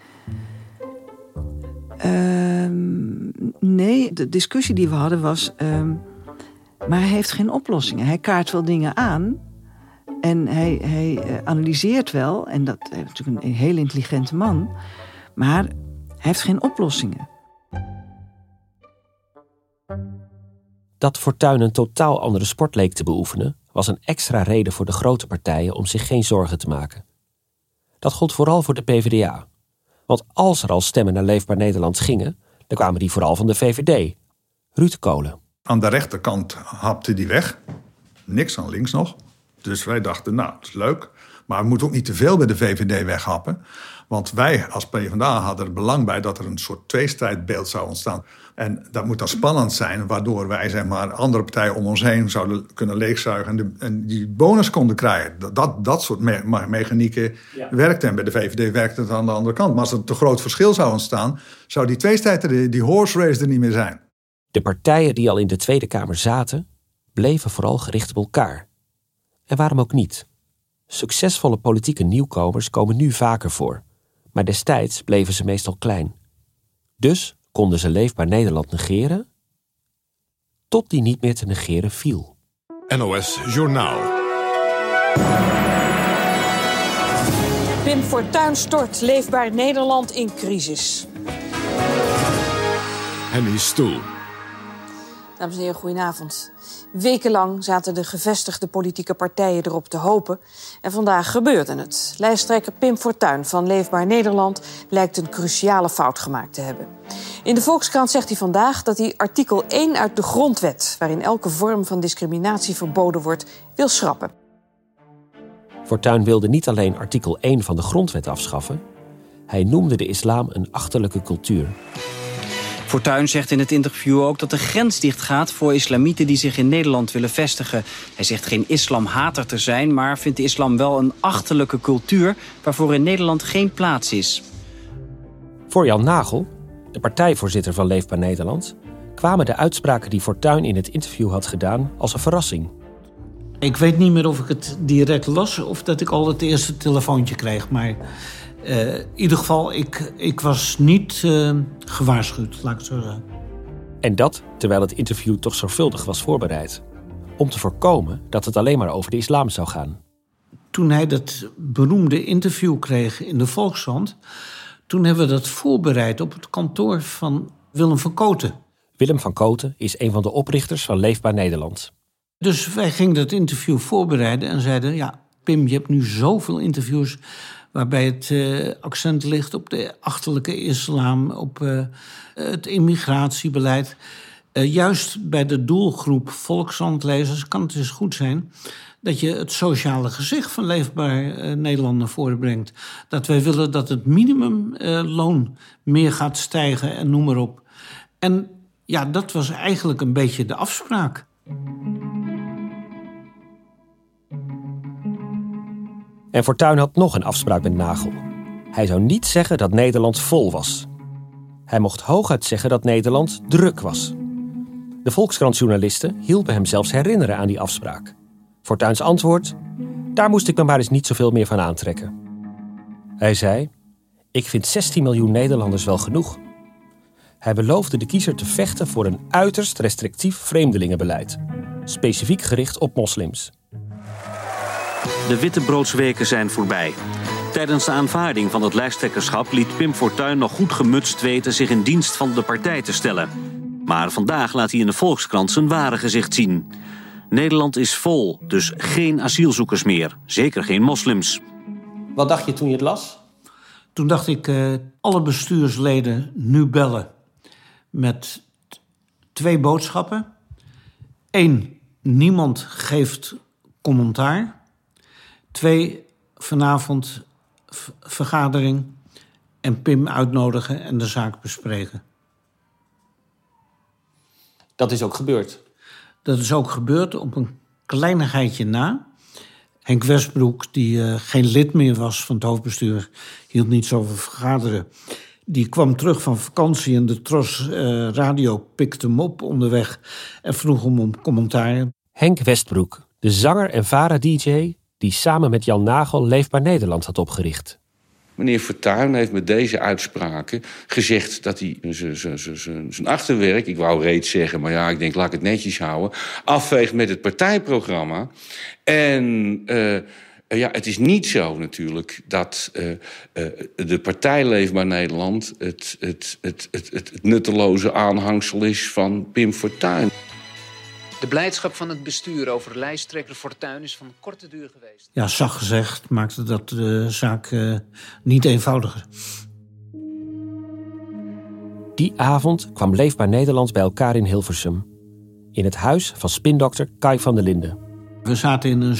Nee, de discussie die we hadden was... maar hij heeft geen oplossingen. Hij kaart wel dingen aan. En hij analyseert wel. En dat is natuurlijk een heel intelligente man. Maar hij heeft geen oplossingen. Dat Fortuyn een totaal andere sport leek te beoefenen... was een extra reden voor de grote partijen om zich geen zorgen te maken. Dat gold vooral voor de PvdA. Want als er al stemmen naar Leefbaar Nederland gingen... dan kwamen die vooral van de VVD. Ruud Kolen. Aan de rechterkant hapte die weg. Niks aan links nog. Dus wij dachten, nou, dat is leuk. Maar we moeten ook niet te veel bij de VVD weghappen. Want wij als PvdA hadden er belang bij dat er een soort tweestrijdbeeld zou ontstaan. En dat moet dan spannend zijn, waardoor wij zeg maar andere partijen om ons heen zouden kunnen leegzuigen en die bonus konden krijgen. Dat soort mechanieken werkte. En bij de VVD werkte het aan de andere kant. Maar als er een te groot verschil zou ontstaan, zou die tweestrijd, die horse race er niet meer zijn. De partijen die al in de Tweede Kamer zaten, bleven vooral gericht op elkaar. En waarom ook niet? Succesvolle politieke nieuwkomers komen nu vaker voor. Maar destijds bleven ze meestal klein. Dus konden ze Leefbaar Nederland negeren, tot die niet meer te negeren viel. NOS Journaal. Pim Fortuyn stort Leefbaar Nederland in crisis. Henny Stoel. Dames en heren, goedenavond. Wekenlang zaten de gevestigde politieke partijen erop te hopen. En vandaag gebeurde het. Lijsttrekker Pim Fortuyn van Leefbaar Nederland lijkt een cruciale fout gemaakt te hebben. In de Volkskrant zegt hij vandaag dat hij artikel 1 uit de grondwet, waarin elke vorm van discriminatie verboden wordt, wil schrappen. Fortuyn wilde niet alleen artikel 1 van de grondwet afschaffen. Hij noemde de islam een achterlijke cultuur. Fortuyn zegt in het interview ook dat de grens dichtgaat voor islamieten die zich in Nederland willen vestigen. Hij zegt geen islamhater te zijn, maar vindt de islam wel een achterlijke cultuur waarvoor in Nederland geen plaats is. Voor Jan Nagel, de partijvoorzitter van Leefbaar Nederland, kwamen de uitspraken die Fortuyn in het interview had gedaan als een verrassing. Ik weet niet meer of ik het direct las of dat ik al het eerste telefoontje kreeg, maar in ieder geval, ik was niet gewaarschuwd, laat ik het zo zeggen. En dat terwijl het interview toch zorgvuldig was voorbereid. Om te voorkomen dat het alleen maar over de islam zou gaan. toen hij dat beroemde interview kreeg in de Volkskrant, toen hebben we dat voorbereid op het kantoor van Willem van Kooten. Willem van Kooten is een van de oprichters van Leefbaar Nederland. Dus wij gingen dat interview voorbereiden en zeiden, ja, Pim, je hebt nu zoveel interviews waarbij het accent ligt op de achterlijke islam, op het immigratiebeleid. Juist bij de doelgroep Volkskrant-lezers kan het dus goed zijn dat je het sociale gezicht van Leefbaar Nederland naar voren brengt. Dat wij willen dat het minimumloon meer gaat stijgen en noem maar op. En ja, dat was eigenlijk een beetje de afspraak. En Fortuyn had nog een afspraak met Nagel. Hij zou niet zeggen dat Nederland vol was. Hij mocht hooguit zeggen dat Nederland druk was. De Volkskrant-journalisten hielpen hem zelfs herinneren aan die afspraak. Fortuyns antwoord: daar moest ik me maar eens niet zoveel meer van aantrekken. Hij zei: ik vind 16 miljoen Nederlanders wel genoeg. Hij beloofde de kiezer te vechten voor een uiterst restrictief vreemdelingenbeleid. Specifiek gericht op moslims. De wittebroodsweken zijn voorbij. Tijdens de aanvaarding van het lijsttrekkerschap liet Pim Fortuyn nog goed gemutst weten zich in dienst van de partij te stellen. Maar vandaag laat hij in de Volkskrant zijn ware gezicht zien. Nederland is vol, dus geen asielzoekers meer. Zeker geen moslims. Wat dacht je toen je het las? Toen dacht ik, alle bestuursleden nu bellen met 2 boodschappen. 1, niemand geeft commentaar. 2, vanavond vergadering en Pim uitnodigen en de zaak bespreken. Dat is ook gebeurd? Dat is ook gebeurd op een kleinigheidje na. Henk Westbroek, die geen lid meer was van het hoofdbestuur, hield niet zo van vergaderen. Die kwam terug van vakantie en de Tros radio pikte hem op onderweg en vroeg hem om commentaar. Henk Westbroek, de zanger en VARA-dj die samen met Jan Nagel Leefbaar Nederland had opgericht. Meneer Fortuyn heeft met deze uitspraken gezegd dat hij zijn achterwerk, ik wou reeds zeggen, maar ja, ik denk laat ik het netjes houden, afveegt met het partijprogramma. En het is niet zo natuurlijk dat de partij Leefbaar Nederland het nutteloze aanhangsel is van Pim Fortuyn. De blijdschap van het bestuur over lijsttrekker Fortuyn is van korte duur geweest. Ja, zacht gezegd maakte dat de zaak niet eenvoudiger. Die avond kwam Leefbaar Nederland bij elkaar in Hilversum. In het huis van spindokter Kai van der Linden. We zaten in een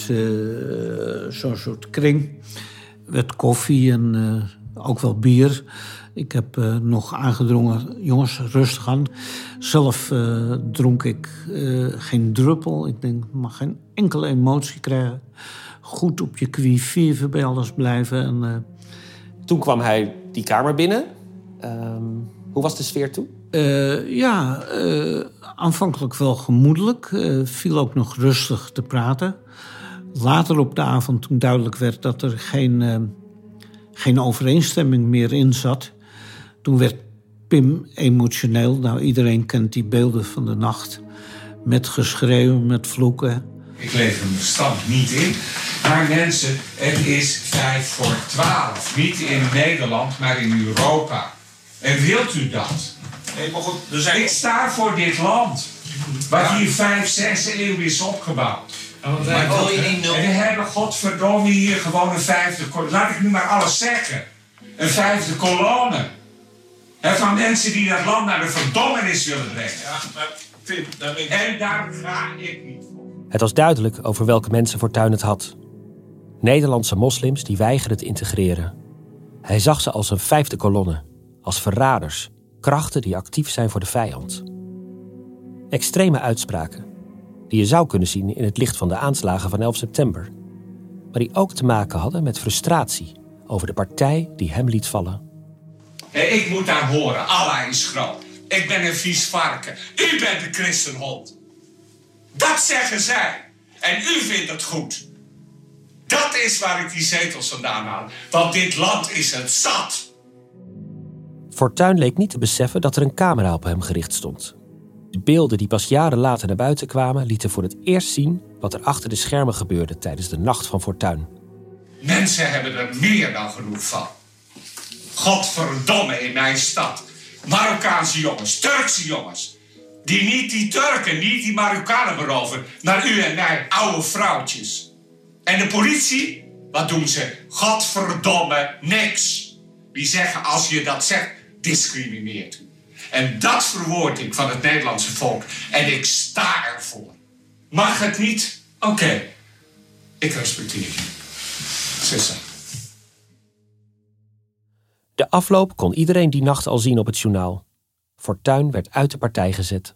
soort kring. Met koffie en ook wel bier. Ik heb nog aangedrongen, jongens, rustig aan. Zelf dronk ik geen druppel. Ik denk, je mag geen enkele emotie krijgen. Goed op je qui vive bij alles blijven. En, toen kwam hij die kamer binnen. Hoe was de sfeer toen? Aanvankelijk wel gemoedelijk. Viel ook nog rustig te praten. Later op de avond, toen duidelijk werd dat er geen overeenstemming meer in zat, toen werd Pim emotioneel. Nou, iedereen kent die beelden van de nacht. Met geschreeuw, met vloeken. Ik leef mijn verstand niet in. Maar mensen, het is 11:55. Niet in Nederland, maar in Europa. En wilt u dat? Nee, maar goed, Ik sta voor dit land. Wat hier 5, 6 eeuwen is opgebouwd. Maar wil je niet en we hebben godverdomme hier gewoon een 5e kolonne. Laat ik nu maar alles zeggen. Een 5e kolonne. Van mensen die dat land naar de verdommenis willen brengen. Ja, maar Pim, en daar ga ik niet voor. Het was duidelijk over welke mensen Fortuyn het had. Nederlandse moslims die weigerden te integreren. Hij zag ze als een 5e kolonne. Als verraders. Krachten die actief zijn voor de vijand. Extreme uitspraken. Die je zou kunnen zien in het licht van de aanslagen van 11 september. Maar die ook te maken hadden met frustratie over de partij die hem liet vallen. Ik moet daar horen, Allah is groot. Ik ben een vies varken. U bent de christenhond. Dat zeggen zij. En u vindt het goed. Dat is waar ik die zetels vandaan haal. Want dit land is het zat. Fortuyn leek niet te beseffen dat er een camera op hem gericht stond. De beelden die pas jaren later naar buiten kwamen lieten voor het eerst zien wat er achter de schermen gebeurde tijdens de Nacht van Fortuin. Mensen hebben er meer dan genoeg van. Godverdomme in mijn stad. Marokkaanse jongens, Turkse jongens. Die niet die Turken, niet die Marokkanen beroven, maar u en mij, oude vrouwtjes. En de politie, wat doen ze? Godverdomme niks. Die zeggen als je dat zegt, discrimineert u. En dat verwoord ik van het Nederlandse volk. En ik sta ervoor. Mag het niet? Oké. Ik respecteer je. Sissen. De afloop kon iedereen die nacht al zien op het journaal. Fortuyn werd uit de partij gezet.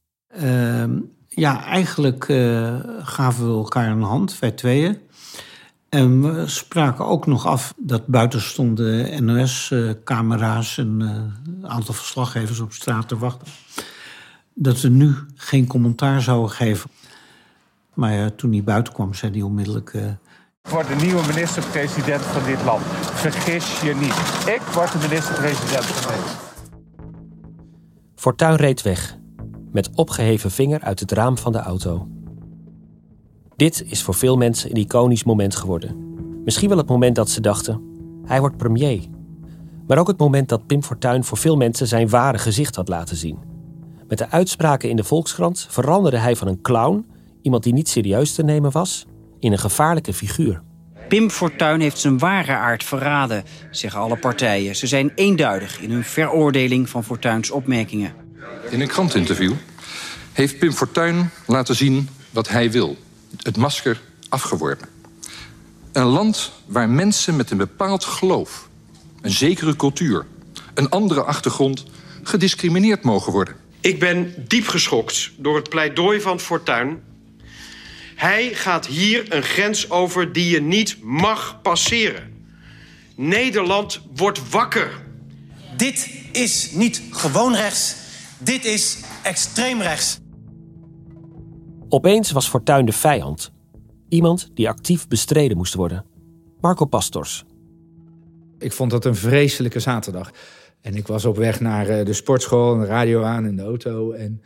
Eigenlijk gaven we elkaar een hand, wij tweeën. En we spraken ook nog af dat buiten stonden NOS-camera's en een aantal verslaggevers op straat te wachten. Dat we nu geen commentaar zouden geven. Maar toen hij buiten kwam, zei hij onmiddellijk... Ik word de nieuwe minister-president van dit land. Vergis je niet. Ik word de minister-president van Nederland. Fortuyn reed weg, met opgeheven vinger uit het raam van de auto. Dit is voor veel mensen een iconisch moment geworden. Misschien wel het moment dat ze dachten, hij wordt premier. Maar ook het moment dat Pim Fortuyn voor veel mensen zijn ware gezicht had laten zien. Met de uitspraken in de Volkskrant veranderde hij van een clown, iemand die niet serieus te nemen was, in een gevaarlijke figuur. Pim Fortuyn heeft zijn ware aard verraden, zeggen alle partijen. Ze zijn eenduidig in hun veroordeling van Fortuyns opmerkingen. In een krantinterview heeft Pim Fortuyn laten zien wat hij wil. Het masker afgeworpen. Een land waar mensen met een bepaald geloof, een zekere cultuur, een andere achtergrond gediscrimineerd mogen worden. Ik ben diep geschokt door het pleidooi van Fortuyn. Hij gaat hier een grens over die je niet mag passeren. Nederland wordt wakker. Dit is niet gewoon rechts. Dit is extreem rechts. Opeens was Fortuyn de vijand. Iemand die actief bestreden moest worden. Marco Pastors. Ik vond dat een vreselijke zaterdag. En ik was op weg naar de sportschool en de radio aan in de auto. En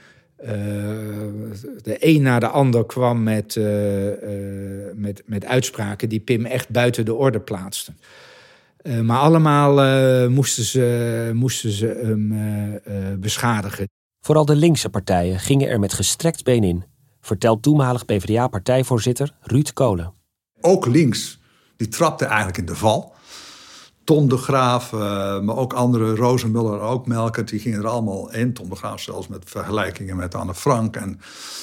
de een na de ander kwam met uitspraken die Pim echt buiten de orde plaatsten. Maar allemaal moesten ze hem beschadigen. Vooral de linkse partijen gingen er met gestrekt been in, vertelt toenmalig PvdA-partijvoorzitter Ruud Kolen. Ook links, die trapte eigenlijk in de val. Ton de Graaf, maar ook andere, Rozenmuller, ook Melkert, die gingen er allemaal in. Ton de Graaf zelfs met vergelijkingen met Anne Frank. En,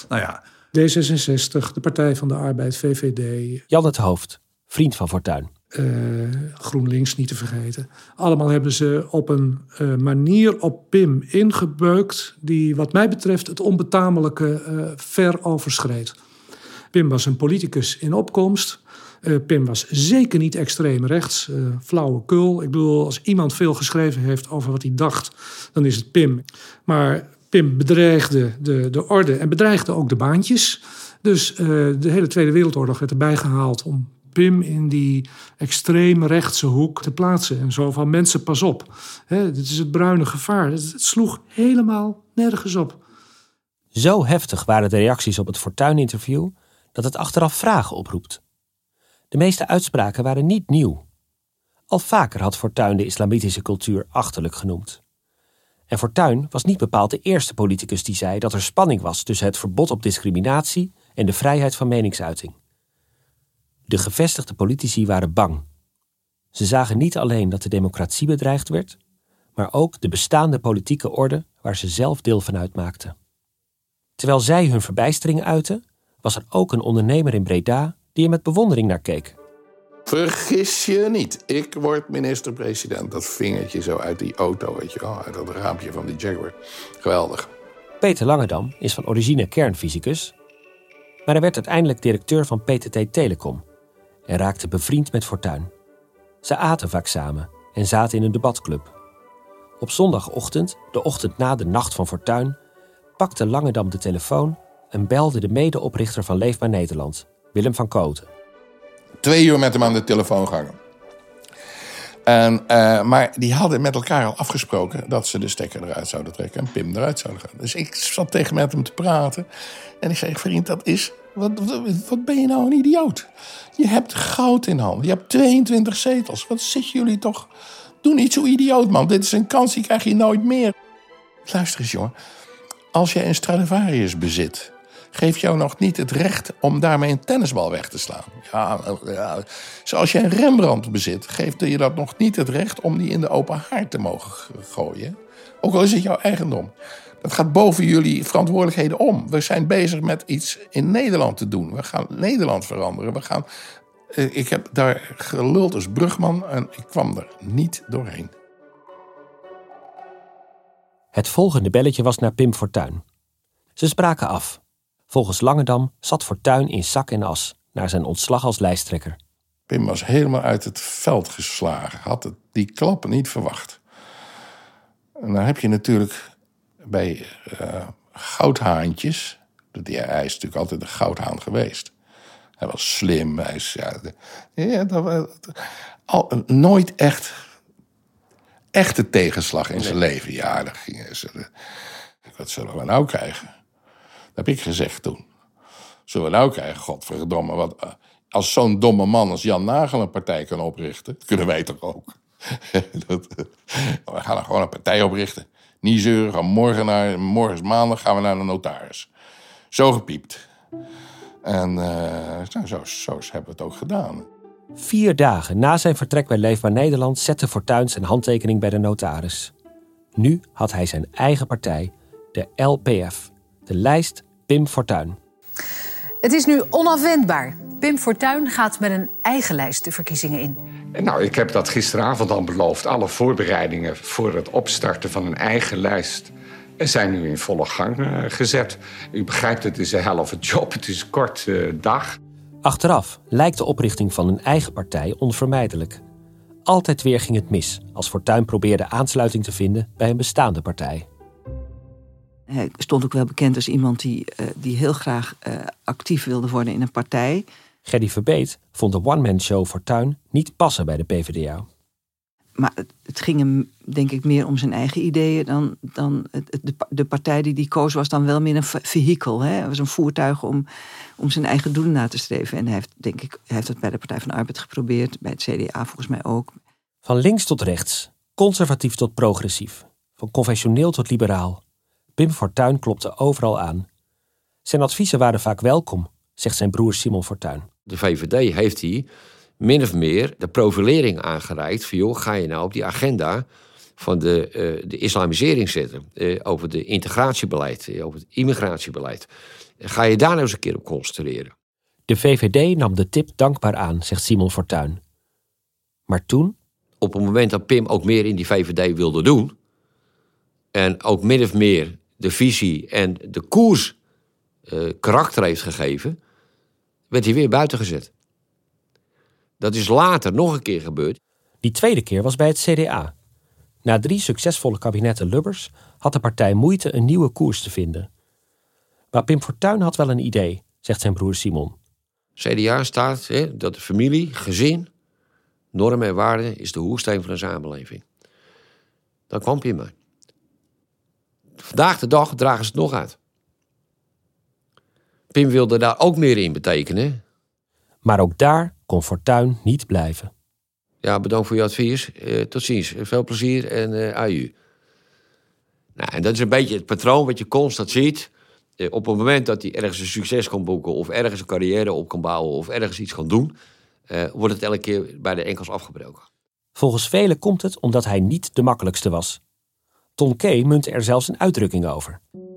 D66, de Partij van de Arbeid, VVD. Jan het Hoofd, vriend van Fortuyn. GroenLinks niet te vergeten. Allemaal hebben ze op een manier op Pim ingebeukt die wat mij betreft het onbetamelijke ver overschreed. Pim was een politicus in opkomst. Pim was zeker niet extreem rechts, flauwekul. Ik bedoel, als iemand veel geschreven heeft over wat hij dacht, dan is het Pim. Maar Pim bedreigde de orde en bedreigde ook de baantjes. Dus de hele Tweede Wereldoorlog werd erbij gehaald om Pim in die extreem rechtse hoek te plaatsen. En zo van mensen, pas op. Dit is het bruine gevaar. Het sloeg helemaal nergens op. Zo heftig waren de reacties op het Fortuyn-interview dat het achteraf vragen oproept. De meeste uitspraken waren niet nieuw. Al vaker had Fortuyn de islamitische cultuur achterlijk genoemd. En Fortuyn was niet bepaald de eerste politicus die zei dat er spanning was tussen het verbod op discriminatie en de vrijheid van meningsuiting. De gevestigde politici waren bang. Ze zagen niet alleen dat de democratie bedreigd werd, maar ook de bestaande politieke orde waar ze zelf deel van uitmaakten. Terwijl zij hun verbijstering uitten, was er ook een ondernemer in Breda die er met bewondering naar keek. Vergis je niet, ik word minister-president. Dat vingertje zo uit die auto, weet je wel, uit dat raampje van die Jaguar. Geweldig. Peter Langedam is van origine kernfysicus, maar hij werd uiteindelijk directeur van PTT Telecom en raakte bevriend met Fortuyn. Ze aten vaak samen en zaten in een debatclub. Op zondagochtend, de ochtend na de Nacht van Fortuyn, pakte Langedam de telefoon en belde de medeoprichter van Leefbaar Nederland, Willem van Kooten. 2 uur met hem aan de telefoon gangen. Maar die hadden met elkaar al afgesproken dat ze de stekker eruit zouden trekken en Pim eruit zouden gaan. Dus ik zat tegen met hem te praten. En ik zei, vriend, wat ben je nou een idioot? Je hebt goud in handen. Je hebt 22 zetels. Wat zitten jullie toch? Doe niet zo idioot, man. Dit is een kans, die krijg je nooit meer. Luister eens, jongen. Als jij een Stradivarius bezit, geeft jou nog niet het recht om daarmee een tennisbal weg te slaan. Ja. Zoals jij een Rembrandt bezit, geeft je dat nog niet het recht om die in de open haard te mogen gooien. Ook al is het jouw eigendom. Dat gaat boven jullie verantwoordelijkheden om. We zijn bezig met iets in Nederland te doen. We gaan Nederland veranderen. Ik heb daar geluld als brugman en ik kwam er niet doorheen. Het volgende belletje was naar Pim Fortuyn. Ze spraken af. Volgens Langendam zat Fortuyn in zak en as na zijn ontslag als lijsttrekker. Pim was helemaal uit het veld geslagen. Had die klap niet verwacht. En dan heb je natuurlijk bij goudhaantjes. Hij is natuurlijk altijd een goudhaan geweest. Hij was slim. Hij is, nooit echte tegenslag in zijn leven. Ja, dan gingen ze. Wat zullen we nou krijgen? Dat heb ik gezegd toen. Zullen we nou krijgen, godverdomme. Wat, als zo'n domme man als Jan Nagel een partij kan oprichten, kunnen wij toch ook? We gaan er gewoon een partij oprichten. Niet zeuren, morgen is maandag, gaan we naar de notaris. Zo gepiept. En zo hebben we het ook gedaan. 4 dagen na zijn vertrek bij Leefbaar Nederland zette Fortuyn zijn handtekening bij de notaris. Nu had hij zijn eigen partij, de LPF. De lijst Pim Fortuyn. Het is nu onafwendbaar. Pim Fortuyn gaat met een eigen lijst de verkiezingen in. Nou, ik heb dat gisteravond al beloofd. Alle voorbereidingen voor het opstarten van een eigen lijst zijn nu in volle gang gezet. U begrijpt, het is een hell of a job. Het is een korte dag. Achteraf lijkt de oprichting van een eigen partij onvermijdelijk. Altijd weer ging het mis als Fortuyn probeerde aansluiting te vinden bij een bestaande partij. Hij stond ook wel bekend als iemand die heel graag actief wilde worden in een partij. Gerdy Verbeet vond de one-man-show Fortuyn niet passen bij de PvdA. Maar het ging hem, denk ik, meer om zijn eigen ideeën dan de partij die koos was dan wel meer een vehikel. Hè? Het was een voertuig om zijn eigen doelen na te streven. En hij heeft dat bij de Partij van de Arbeid geprobeerd, bij het CDA volgens mij ook. Van links tot rechts, conservatief tot progressief, van conventioneel tot liberaal. Pim Fortuyn klopte overal aan. Zijn adviezen waren vaak welkom, zegt zijn broer Simon Fortuyn. De VVD heeft hier min of meer de profilering aangereikt van, joh, ga je nou op die agenda van de islamisering zetten, over de integratiebeleid, over het immigratiebeleid. Ga je daar nou eens een keer op concentreren. De VVD nam de tip dankbaar aan, zegt Simon Fortuyn. Maar toen? Op het moment dat Pim ook meer in die VVD wilde doen en ook min of meer de visie en de koers karakter heeft gegeven, werd hij weer buiten gezet. Dat is later nog een keer gebeurd. Die tweede keer was bij het CDA. Na 3 succesvolle kabinetten Lubbers had de partij moeite een nieuwe koers te vinden. Maar Pim Fortuyn had wel een idee, zegt zijn broer Simon. CDA staat dat de familie, gezin, normen en waarden is de hoeksteen van een samenleving. Dan kwam Pim maar. Vandaag de dag dragen ze het nog uit. Pim wilde daar ook meer in betekenen. Maar ook daar kon Fortuyn niet blijven. Ja, bedankt voor je advies. Tot ziens. Veel plezier en aju. Nou, en dat is een beetje het patroon wat je constant ziet. Op het moment dat hij ergens een succes kan boeken, of ergens een carrière op kan bouwen, of ergens iets kan doen, wordt het elke keer bij de enkels afgebroken. Volgens velen komt het omdat hij niet de makkelijkste was. Ton Kee muntte er zelfs een uitdrukking over.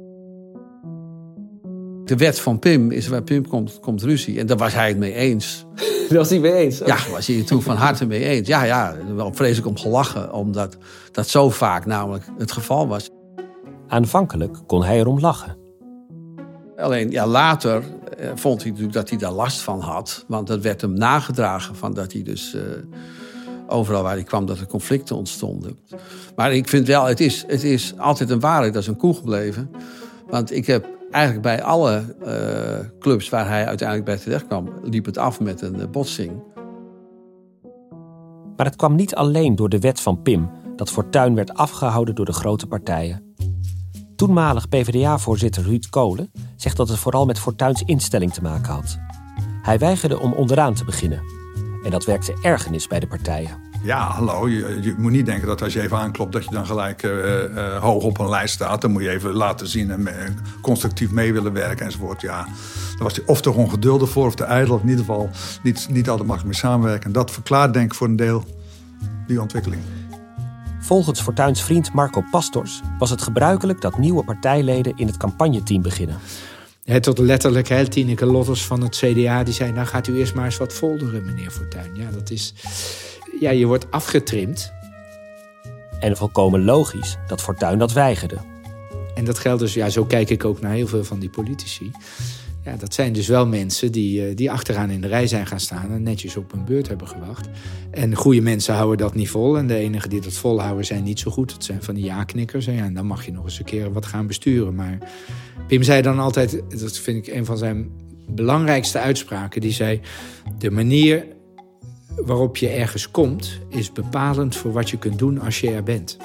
De wet van Pim is waar Pim komt ruzie. En daar was hij het mee eens. Daar was hij mee eens? Ja, daar was hij het toen van harte mee eens. Ja, wel vreselijk om gelachen. Omdat dat zo vaak namelijk het geval was. Aanvankelijk kon hij erom lachen. Alleen later vond hij natuurlijk dat hij daar last van had. Want dat werd hem nagedragen van dat hij dus overal waar hij kwam dat er conflicten ontstonden. Maar ik vind wel, het is altijd een waarheid, dat is een koe gebleven. Want ik heb eigenlijk bij alle clubs waar hij uiteindelijk bij terecht kwam, liep het af met een botsing. Maar het kwam niet alleen door de wet van Pim dat Fortuyn werd afgehouden door de grote partijen. Toenmalig PvdA-voorzitter Ruud Kolen zegt dat het vooral met Fortuyns instelling te maken had. Hij weigerde om onderaan te beginnen. En dat werkte ergernis bij de partijen. Ja, hallo, je moet niet denken dat als je even aanklopt dat je dan gelijk hoog op een lijst staat. Dan moet je even laten zien en constructief mee willen werken enzovoort. Ja, daar was hij of te ongeduldig voor of te ijdel. Of in ieder geval niet altijd makkelijk mee samenwerken. En dat verklaart denk ik voor een deel die ontwikkeling. Volgens Fortuyns vriend Marco Pastors was het gebruikelijk dat nieuwe partijleden in het campagneteam beginnen. Tot letterlijk, Tineke Lotters van het CDA, die zei, nou gaat u eerst maar eens wat folderen, meneer Fortuyn. Ja, dat is... Ja, je wordt afgetrimd. En volkomen logisch dat Fortuyn dat weigerde. En dat geldt dus, ja, zo kijk ik ook naar heel veel van die politici. Ja, dat zijn dus wel mensen die achteraan in de rij zijn gaan staan en netjes op hun beurt hebben gewacht. En goede mensen houden dat niet vol. En de enigen die dat volhouden zijn niet zo goed. Het zijn van die ja-knikkers. En dan mag je nog eens een keer wat gaan besturen. Maar Pim zei dan altijd, dat vind ik een van zijn belangrijkste uitspraken. Die zei, de manier waarop je ergens komt is bepalend voor wat je kunt doen als je er bent.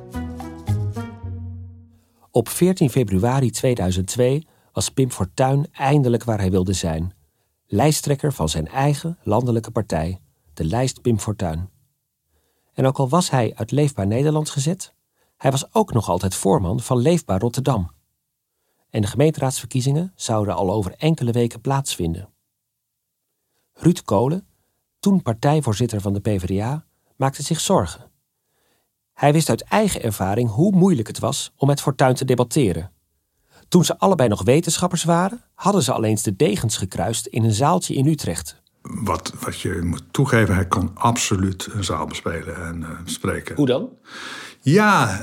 Op 14 februari 2002 was Pim Fortuyn eindelijk waar hij wilde zijn. Lijsttrekker van zijn eigen landelijke partij, de lijst Pim Fortuyn. En ook al was hij uit Leefbaar Nederland gezet, hij was ook nog altijd voorman van Leefbaar Rotterdam. En de gemeenteraadsverkiezingen zouden al over enkele weken plaatsvinden. Ruud Kolen, toen partijvoorzitter van de PvdA, maakte zich zorgen. Hij wist uit eigen ervaring hoe moeilijk het was om met Fortuyn te debatteren. Toen ze allebei nog wetenschappers waren, hadden ze al eens de degens gekruist in een zaaltje in Utrecht. Wat je moet toegeven, hij kon absoluut een zaal bespelen en spreken. Hoe dan? Ja,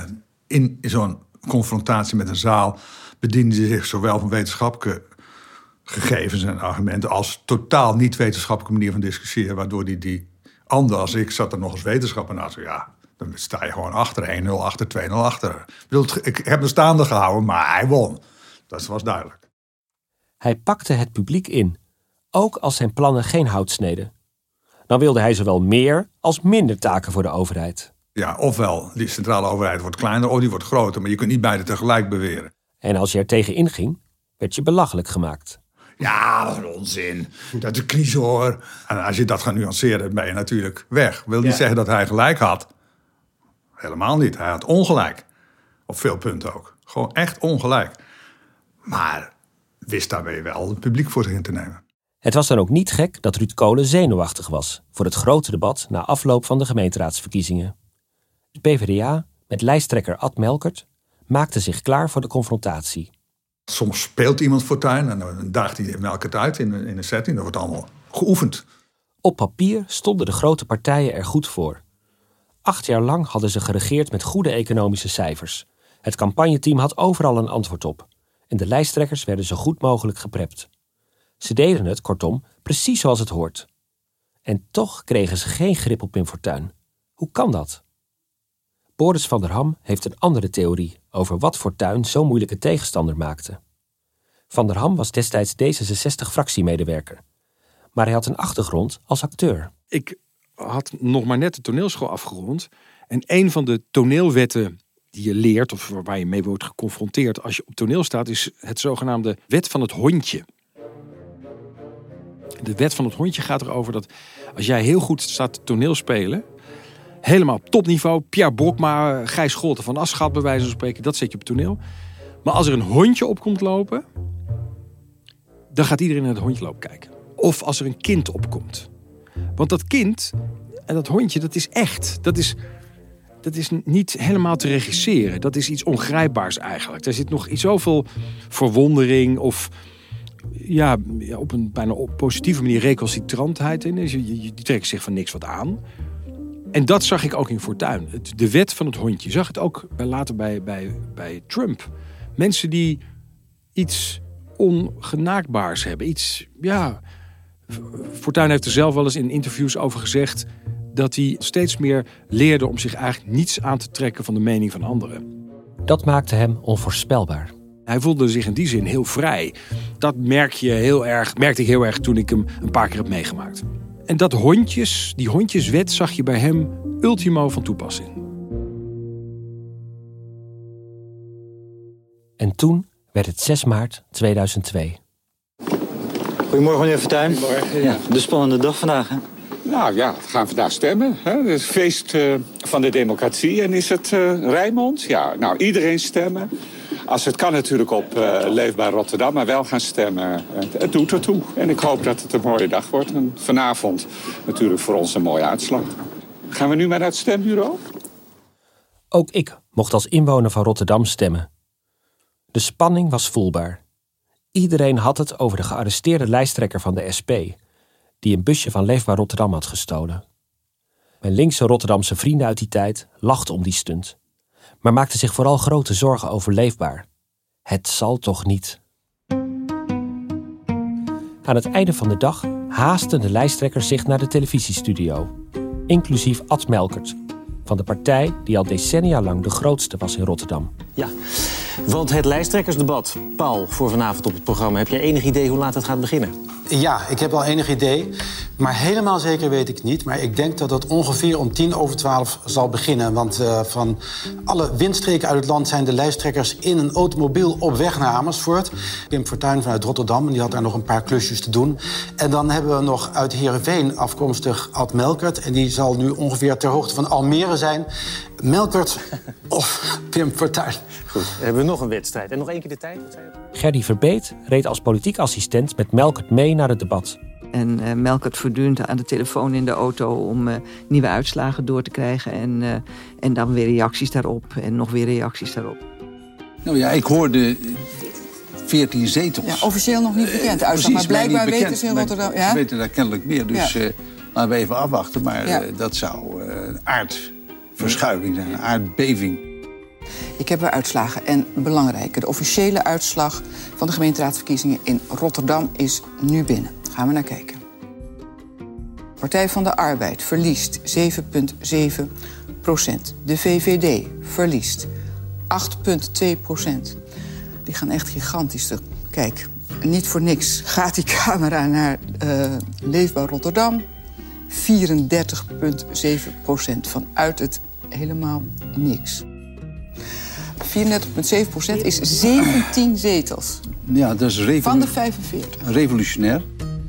in zo'n confrontatie met een zaal bediende hij zich zowel van wetenschappelijke gegevens en argumenten als totaal niet wetenschappelijke manier van discussiëren, waardoor die ander als ik zat er nog als wetenschapper naast. Ja, dan sta je gewoon achter, 1-0 achter, 2-0 achter. Ik heb hem staande gehouden, maar hij won. Dat was duidelijk. Hij pakte het publiek in, ook als zijn plannen geen hout sneden. Dan wilde hij zowel meer als minder taken voor de overheid. Ja, ofwel, die centrale overheid wordt kleiner of die wordt groter, maar je kunt niet beide tegelijk beweren. En als je er tegen inging, werd je belachelijk gemaakt. Ja, dat is onzin. Dat is kniezen hoor. En als je dat gaat nuanceren, ben je natuurlijk weg. Wil niet zeggen dat hij gelijk had. Helemaal niet. Hij had ongelijk. Op veel punten ook. Gewoon echt ongelijk. Maar wist daarmee wel het publiek voor zich in te nemen. Het was dan ook niet gek dat Ruud Kolen zenuwachtig was voor het grote debat na afloop van de gemeenteraadsverkiezingen. De PvdA, met lijsttrekker Ad Melkert, maakte zich klaar voor de confrontatie. Soms speelt iemand Fortuyn en dan daagt hij Melkert uit in een setting. Dat wordt allemaal geoefend. Op papier stonden de grote partijen er goed voor. 8 jaar lang hadden ze geregeerd met goede economische cijfers. Het campagneteam had overal een antwoord op. En de lijsttrekkers werden zo goed mogelijk geprept. Ze deden het, kortom, precies zoals het hoort. En toch kregen ze geen grip op Pim Fortuyn. Hoe kan dat? Boris van der Ham heeft een andere theorie over wat Fortuyn zo'n moeilijke tegenstander maakte. Van der Ham was destijds D66-fractiemedewerker. Maar hij had een achtergrond als acteur. Ik had nog maar net de toneelschool afgerond. En een van de toneelwetten die je leert, of waar je mee wordt geconfronteerd als je op toneel staat, is het zogenaamde wet van het hondje. De wet van het hondje gaat erover dat als jij heel goed staat toneelspelen, helemaal op topniveau, Pierre Bokma, Gijs Scholten van Aschat bij wijze van spreken, dat zet je op het toneel. Maar als er een hondje op komt lopen, dan gaat iedereen naar het hondje lopen kijken. Of als er een kind opkomt. Want dat kind en dat hondje, dat is echt. Dat is niet helemaal te regisseren. Dat is iets ongrijpbaars eigenlijk. Er zit nog zoveel verwondering of ja, op een bijna positieve manier recalcitrantheid in. Dus je trekt zich van niks wat aan. En dat zag ik ook in Fortuyn. De wet van het hondje. Je zag het ook later bij Trump. Mensen die iets ongenaakbaars hebben. Iets, ja. Fortuyn heeft er zelf wel eens in interviews over gezegd dat hij steeds meer leerde om zich eigenlijk niets aan te trekken van de mening van anderen. Dat maakte hem onvoorspelbaar. Hij voelde zich in die zin heel vrij. Dat merkte ik heel erg toen ik hem een paar keer heb meegemaakt. En die hondjeswet zag je bij hem ultimo van toepassing. En toen werd het 6 maart 2002. Goedemorgen, meneer Fortuyn. Goedemorgen. Ja, de spannende dag vandaag, hè? Nou ja, we gaan vandaag stemmen. Hè? Het is het feest van de democratie. En is het Rijnmond? Ja, nou, iedereen stemmen. Als het kan natuurlijk op Leefbaar Rotterdam, maar wel gaan stemmen. Het doet ertoe. En ik hoop dat het een mooie dag wordt. En vanavond natuurlijk voor ons een mooie uitslag. Gaan we nu maar naar het stembureau? Ook ik mocht als inwoner van Rotterdam stemmen. De spanning was voelbaar. Iedereen had het over de gearresteerde lijsttrekker van de SP, die een busje van Leefbaar Rotterdam had gestolen. Mijn linkse Rotterdamse vrienden uit die tijd lachten om die stunt, maar maakten zich vooral grote zorgen over Leefbaar. Het zal toch niet? Aan het einde van de dag haasten de lijsttrekkers zich naar de televisiestudio, inclusief Ad Melkert, van de partij die al decennia lang de grootste was in Rotterdam. Ja, want het lijsttrekkersdebat, Paul, voor vanavond op het programma. Heb jij enig idee hoe laat het gaat beginnen? Ja, ik heb wel enig idee. Maar helemaal zeker weet ik niet. Maar ik denk dat het ongeveer om 11:10 zal beginnen. Want van alle windstreken uit het land zijn de lijsttrekkers in een automobiel op weg naar Amersfoort. Pim Fortuyn vanuit Rotterdam, en die had daar nog een paar klusjes te doen. En dan hebben we nog uit Heerenveen afkomstig Ad Melkert. En die zal nu ongeveer ter hoogte van Almere zijn. Melkert of Pim Fortuyn. Goed, hebben we nog een wedstrijd. En nog 1 keer de tijd? Gerdy Verbeet reed als politiek assistent met Melkert mee naar het debat. En Melkert voortdurend aan de telefoon in de auto om nieuwe uitslagen door te krijgen. En dan weer reacties daarop en nog weer reacties daarop. Nou ja, ik hoorde 14 zetels. Ja, officieel nog niet bekend, uitslag, maar blijkbaar weten ze in Rotterdam. Ja? Ze weten daar kennelijk meer, dus laten we even afwachten. Maar dat zou een aardverschuiving zijn, een aardbeving. Ik heb weer uitslagen en belangrijke. De officiële uitslag van de gemeenteraadsverkiezingen in Rotterdam is nu binnen. Gaan we naar kijken. Partij van de Arbeid verliest 7,7%. De VVD verliest 8,2%. Die gaan echt gigantisch terug. Kijk, niet voor niks gaat die camera naar Leefbaar Rotterdam. 34,7% vanuit het helemaal niks. 34,7% is 17 zetels. Ja, dat is van de 45. Revolutionair.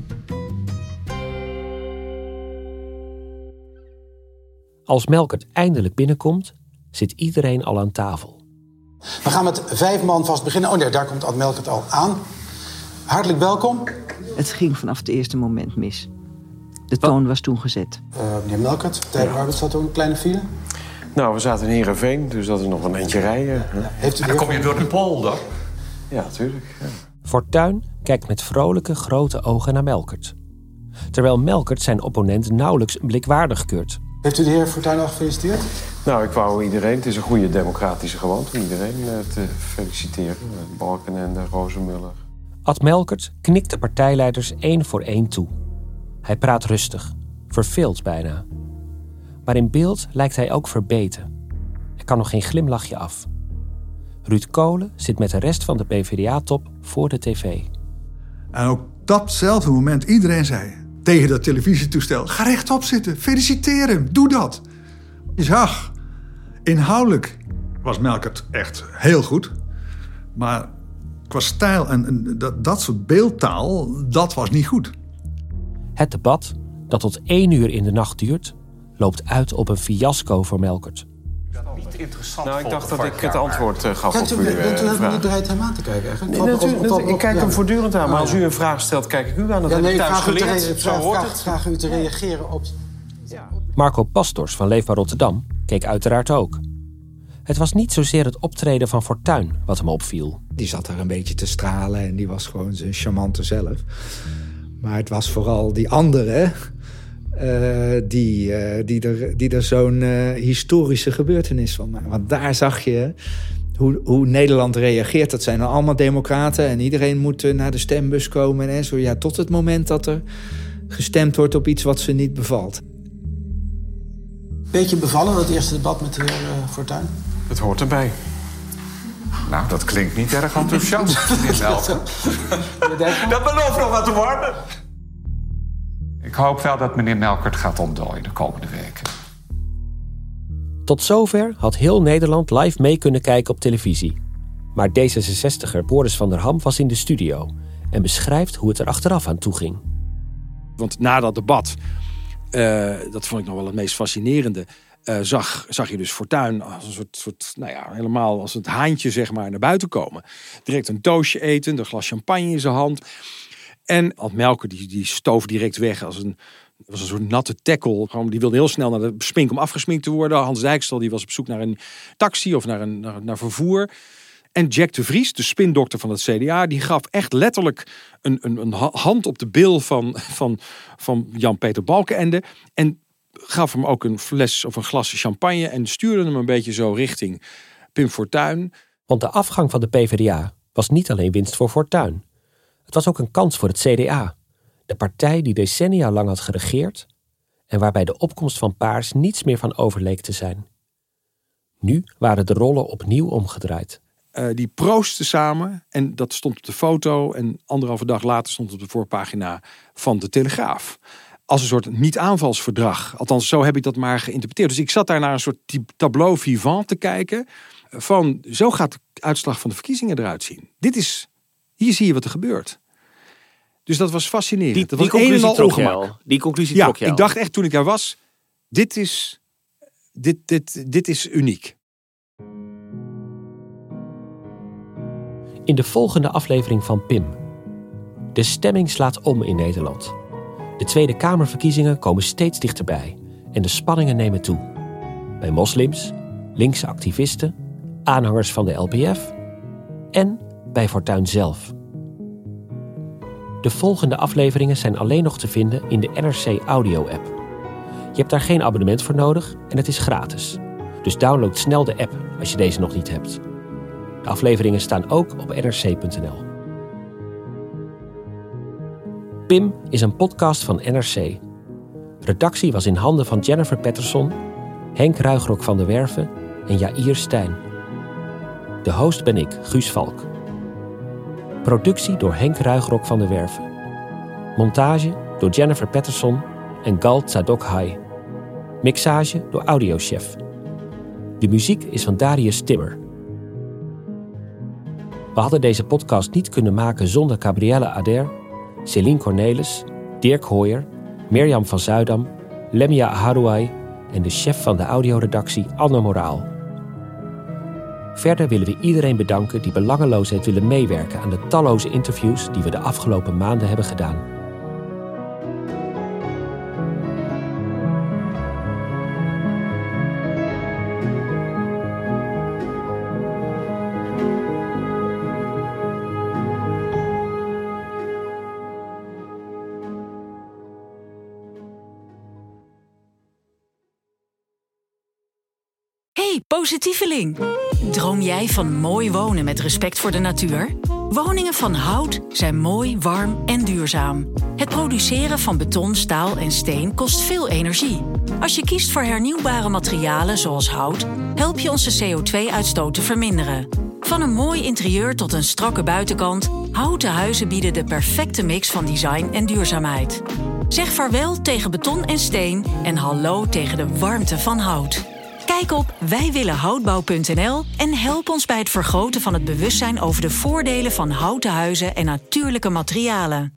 Als Melkert eindelijk binnenkomt, zit iedereen al aan tafel. We gaan met 5 man vast beginnen. Oh nee, daar komt Ad Melkert al aan. Hartelijk welkom. Het ging vanaf het eerste moment mis. De toon was toen gezet. Meneer Melkert, Partij van de Arbeid zat ook een kleine file. Nou, we zaten in Heerenveen, dus dat is nog een eentje rijden. Heeft u dan kom je door de polder. Ja, natuurlijk. Ja. Fortuyn kijkt met vrolijke, grote ogen naar Melkert. Terwijl Melkert zijn opponent nauwelijks een blik waardig keurt. Heeft u de heer Fortuyn al gefeliciteerd? Nou, ik wou iedereen, het is een goede democratische gewoonte om iedereen te feliciteren. Balkenende, Rozenmuller. Ad Melkert knikt de partijleiders 1 voor 1 toe. Hij praat rustig, verveeld bijna. Maar in beeld lijkt hij ook verbeten. Er kan nog geen glimlachje af. Ruud Kolen zit met de rest van de PvdA-top voor de tv. En ook datzelfde moment iedereen zei tegen dat televisietoestel: ga rechtop zitten, feliciteer hem, doe dat. Je zag, inhoudelijk was Melkert echt heel goed. Maar qua stijl en dat soort beeldtaal, dat was niet goed. Het debat, dat tot 1 uur in de nacht duurt, loopt uit op een fiasco voor Melkert. Niet interessant. Nou, ik dacht dat ik het antwoord gaf op uw vraag. vraag. Bent u bereid hem aan te kijken eigenlijk? Nee, natuurlijk, ik kijk hem voortdurend aan, maar als u een vraag stelt, kijk ik u aan. Dat heb ik thuis geleerd. Zo hoort het. Vraag u te reageren op... Marco Pastors van Leefbaar Rotterdam keek uiteraard ook. Het was niet zozeer het optreden van Fortuyn wat hem opviel. Die zat daar een beetje te stralen en die was gewoon zijn charmante zelf. Maar het was vooral die andere die er zo'n historische gebeurtenis van maken. Want daar zag je hoe Nederland reageert. Dat zijn dan allemaal democraten en iedereen moet naar de stembus komen en zo. Ja, tot het moment dat er gestemd wordt op iets wat ze niet bevalt. Beetje bevallen, dat eerste debat met de heer Fortuyn? Het hoort erbij. Nou, dat klinkt niet erg enthousiast. Dat belooft nog wat te worden. Ik hoop wel dat meneer Melkert gaat ontdooien de komende weken. Tot zover had heel Nederland live mee kunnen kijken op televisie. Maar D66er Boris van der Ham was in de studio en beschrijft hoe het er achteraf aan toe ging. Want na dat debat, dat vond ik nog wel het meest fascinerende, zag je dus Fortuyn als een soort helemaal als het haantje zeg maar naar buiten komen. Direct een toastje eten, een glas champagne in zijn hand. En Ad Melker die stoof direct weg als een soort natte tackle. Gewoon, die wilde heel snel naar de spink om afgesminkt te worden. Hans Dijkstal die was op zoek naar een taxi of naar vervoer. En Jack de Vries, de spindokter van het CDA, die gaf echt letterlijk een hand op de bil van Jan-Peter Balkenende. En gaf hem ook een fles of een glas champagne en stuurde hem een beetje zo richting Pim Fortuyn. Want de afgang van de PvdA was niet alleen winst voor Fortuyn. Het was ook een kans voor het CDA. De partij die decennia lang had geregeerd en waarbij de opkomst van Paars niets meer van over leek te zijn. Nu waren de rollen opnieuw omgedraaid. Die proosten samen en dat stond op de foto en 1,5 dag later stond het op de voorpagina van de Telegraaf. Als een soort niet-aanvalsverdrag. Althans, zo heb ik dat maar geïnterpreteerd. Dus ik zat daar naar een soort tableau vivant te kijken van zo gaat de uitslag van de verkiezingen eruit zien. Hier zie je wat er gebeurt. Dus dat was fascinerend. Die conclusie trok je al. Die conclusie trok je al. Ik dacht echt toen ik daar was, dit is uniek. In de volgende aflevering van Pim. De stemming slaat om in Nederland. De Tweede Kamerverkiezingen komen steeds dichterbij en de spanningen nemen toe. Bij moslims, linkse activisten, aanhangers van de LPF en bij Fortuyn zelf. De volgende afleveringen zijn alleen nog te vinden in de NRC Audio-app. Je hebt daar geen abonnement voor nodig en het is gratis. Dus download snel de app als je deze nog niet hebt. De afleveringen staan ook op nrc.nl. Pim is een podcast van NRC. Redactie was in handen van Jennifer Patterson, Henk Ruigrok van der Werven en Jair Stijn. De host ben ik, Guus Valk. Productie door Henk Ruigrok van der Werven. Montage door Jennifer Patterson en Gal Tzadok Hai. Mixage door Audiochef. De muziek is van Darius Timmer. We hadden deze podcast niet kunnen maken zonder Gabrielle Ader, Céline Cornelis, Dirk Hooyer, Mirjam van Zuidam, Lemia Aharouai en de chef van de audioredactie Anne Moraal. Verder willen we iedereen bedanken die belangeloos heeft willen meewerken aan de talloze interviews die we de afgelopen maanden hebben gedaan. Hey, positieveling! Droom jij van mooi wonen met respect voor de natuur? Woningen van hout zijn mooi, warm en duurzaam. Het produceren van beton, staal en steen kost veel energie. Als je kiest voor hernieuwbare materialen zoals hout, help je onze CO2-uitstoot te verminderen. Van een mooi interieur tot een strakke buitenkant, houten huizen bieden de perfecte mix van design en duurzaamheid. Zeg vaarwel tegen beton en steen en hallo tegen de warmte van hout. Kijk op wijwillenhoutbouw.nl en help ons bij het vergroten van het bewustzijn over de voordelen van houten huizen en natuurlijke materialen.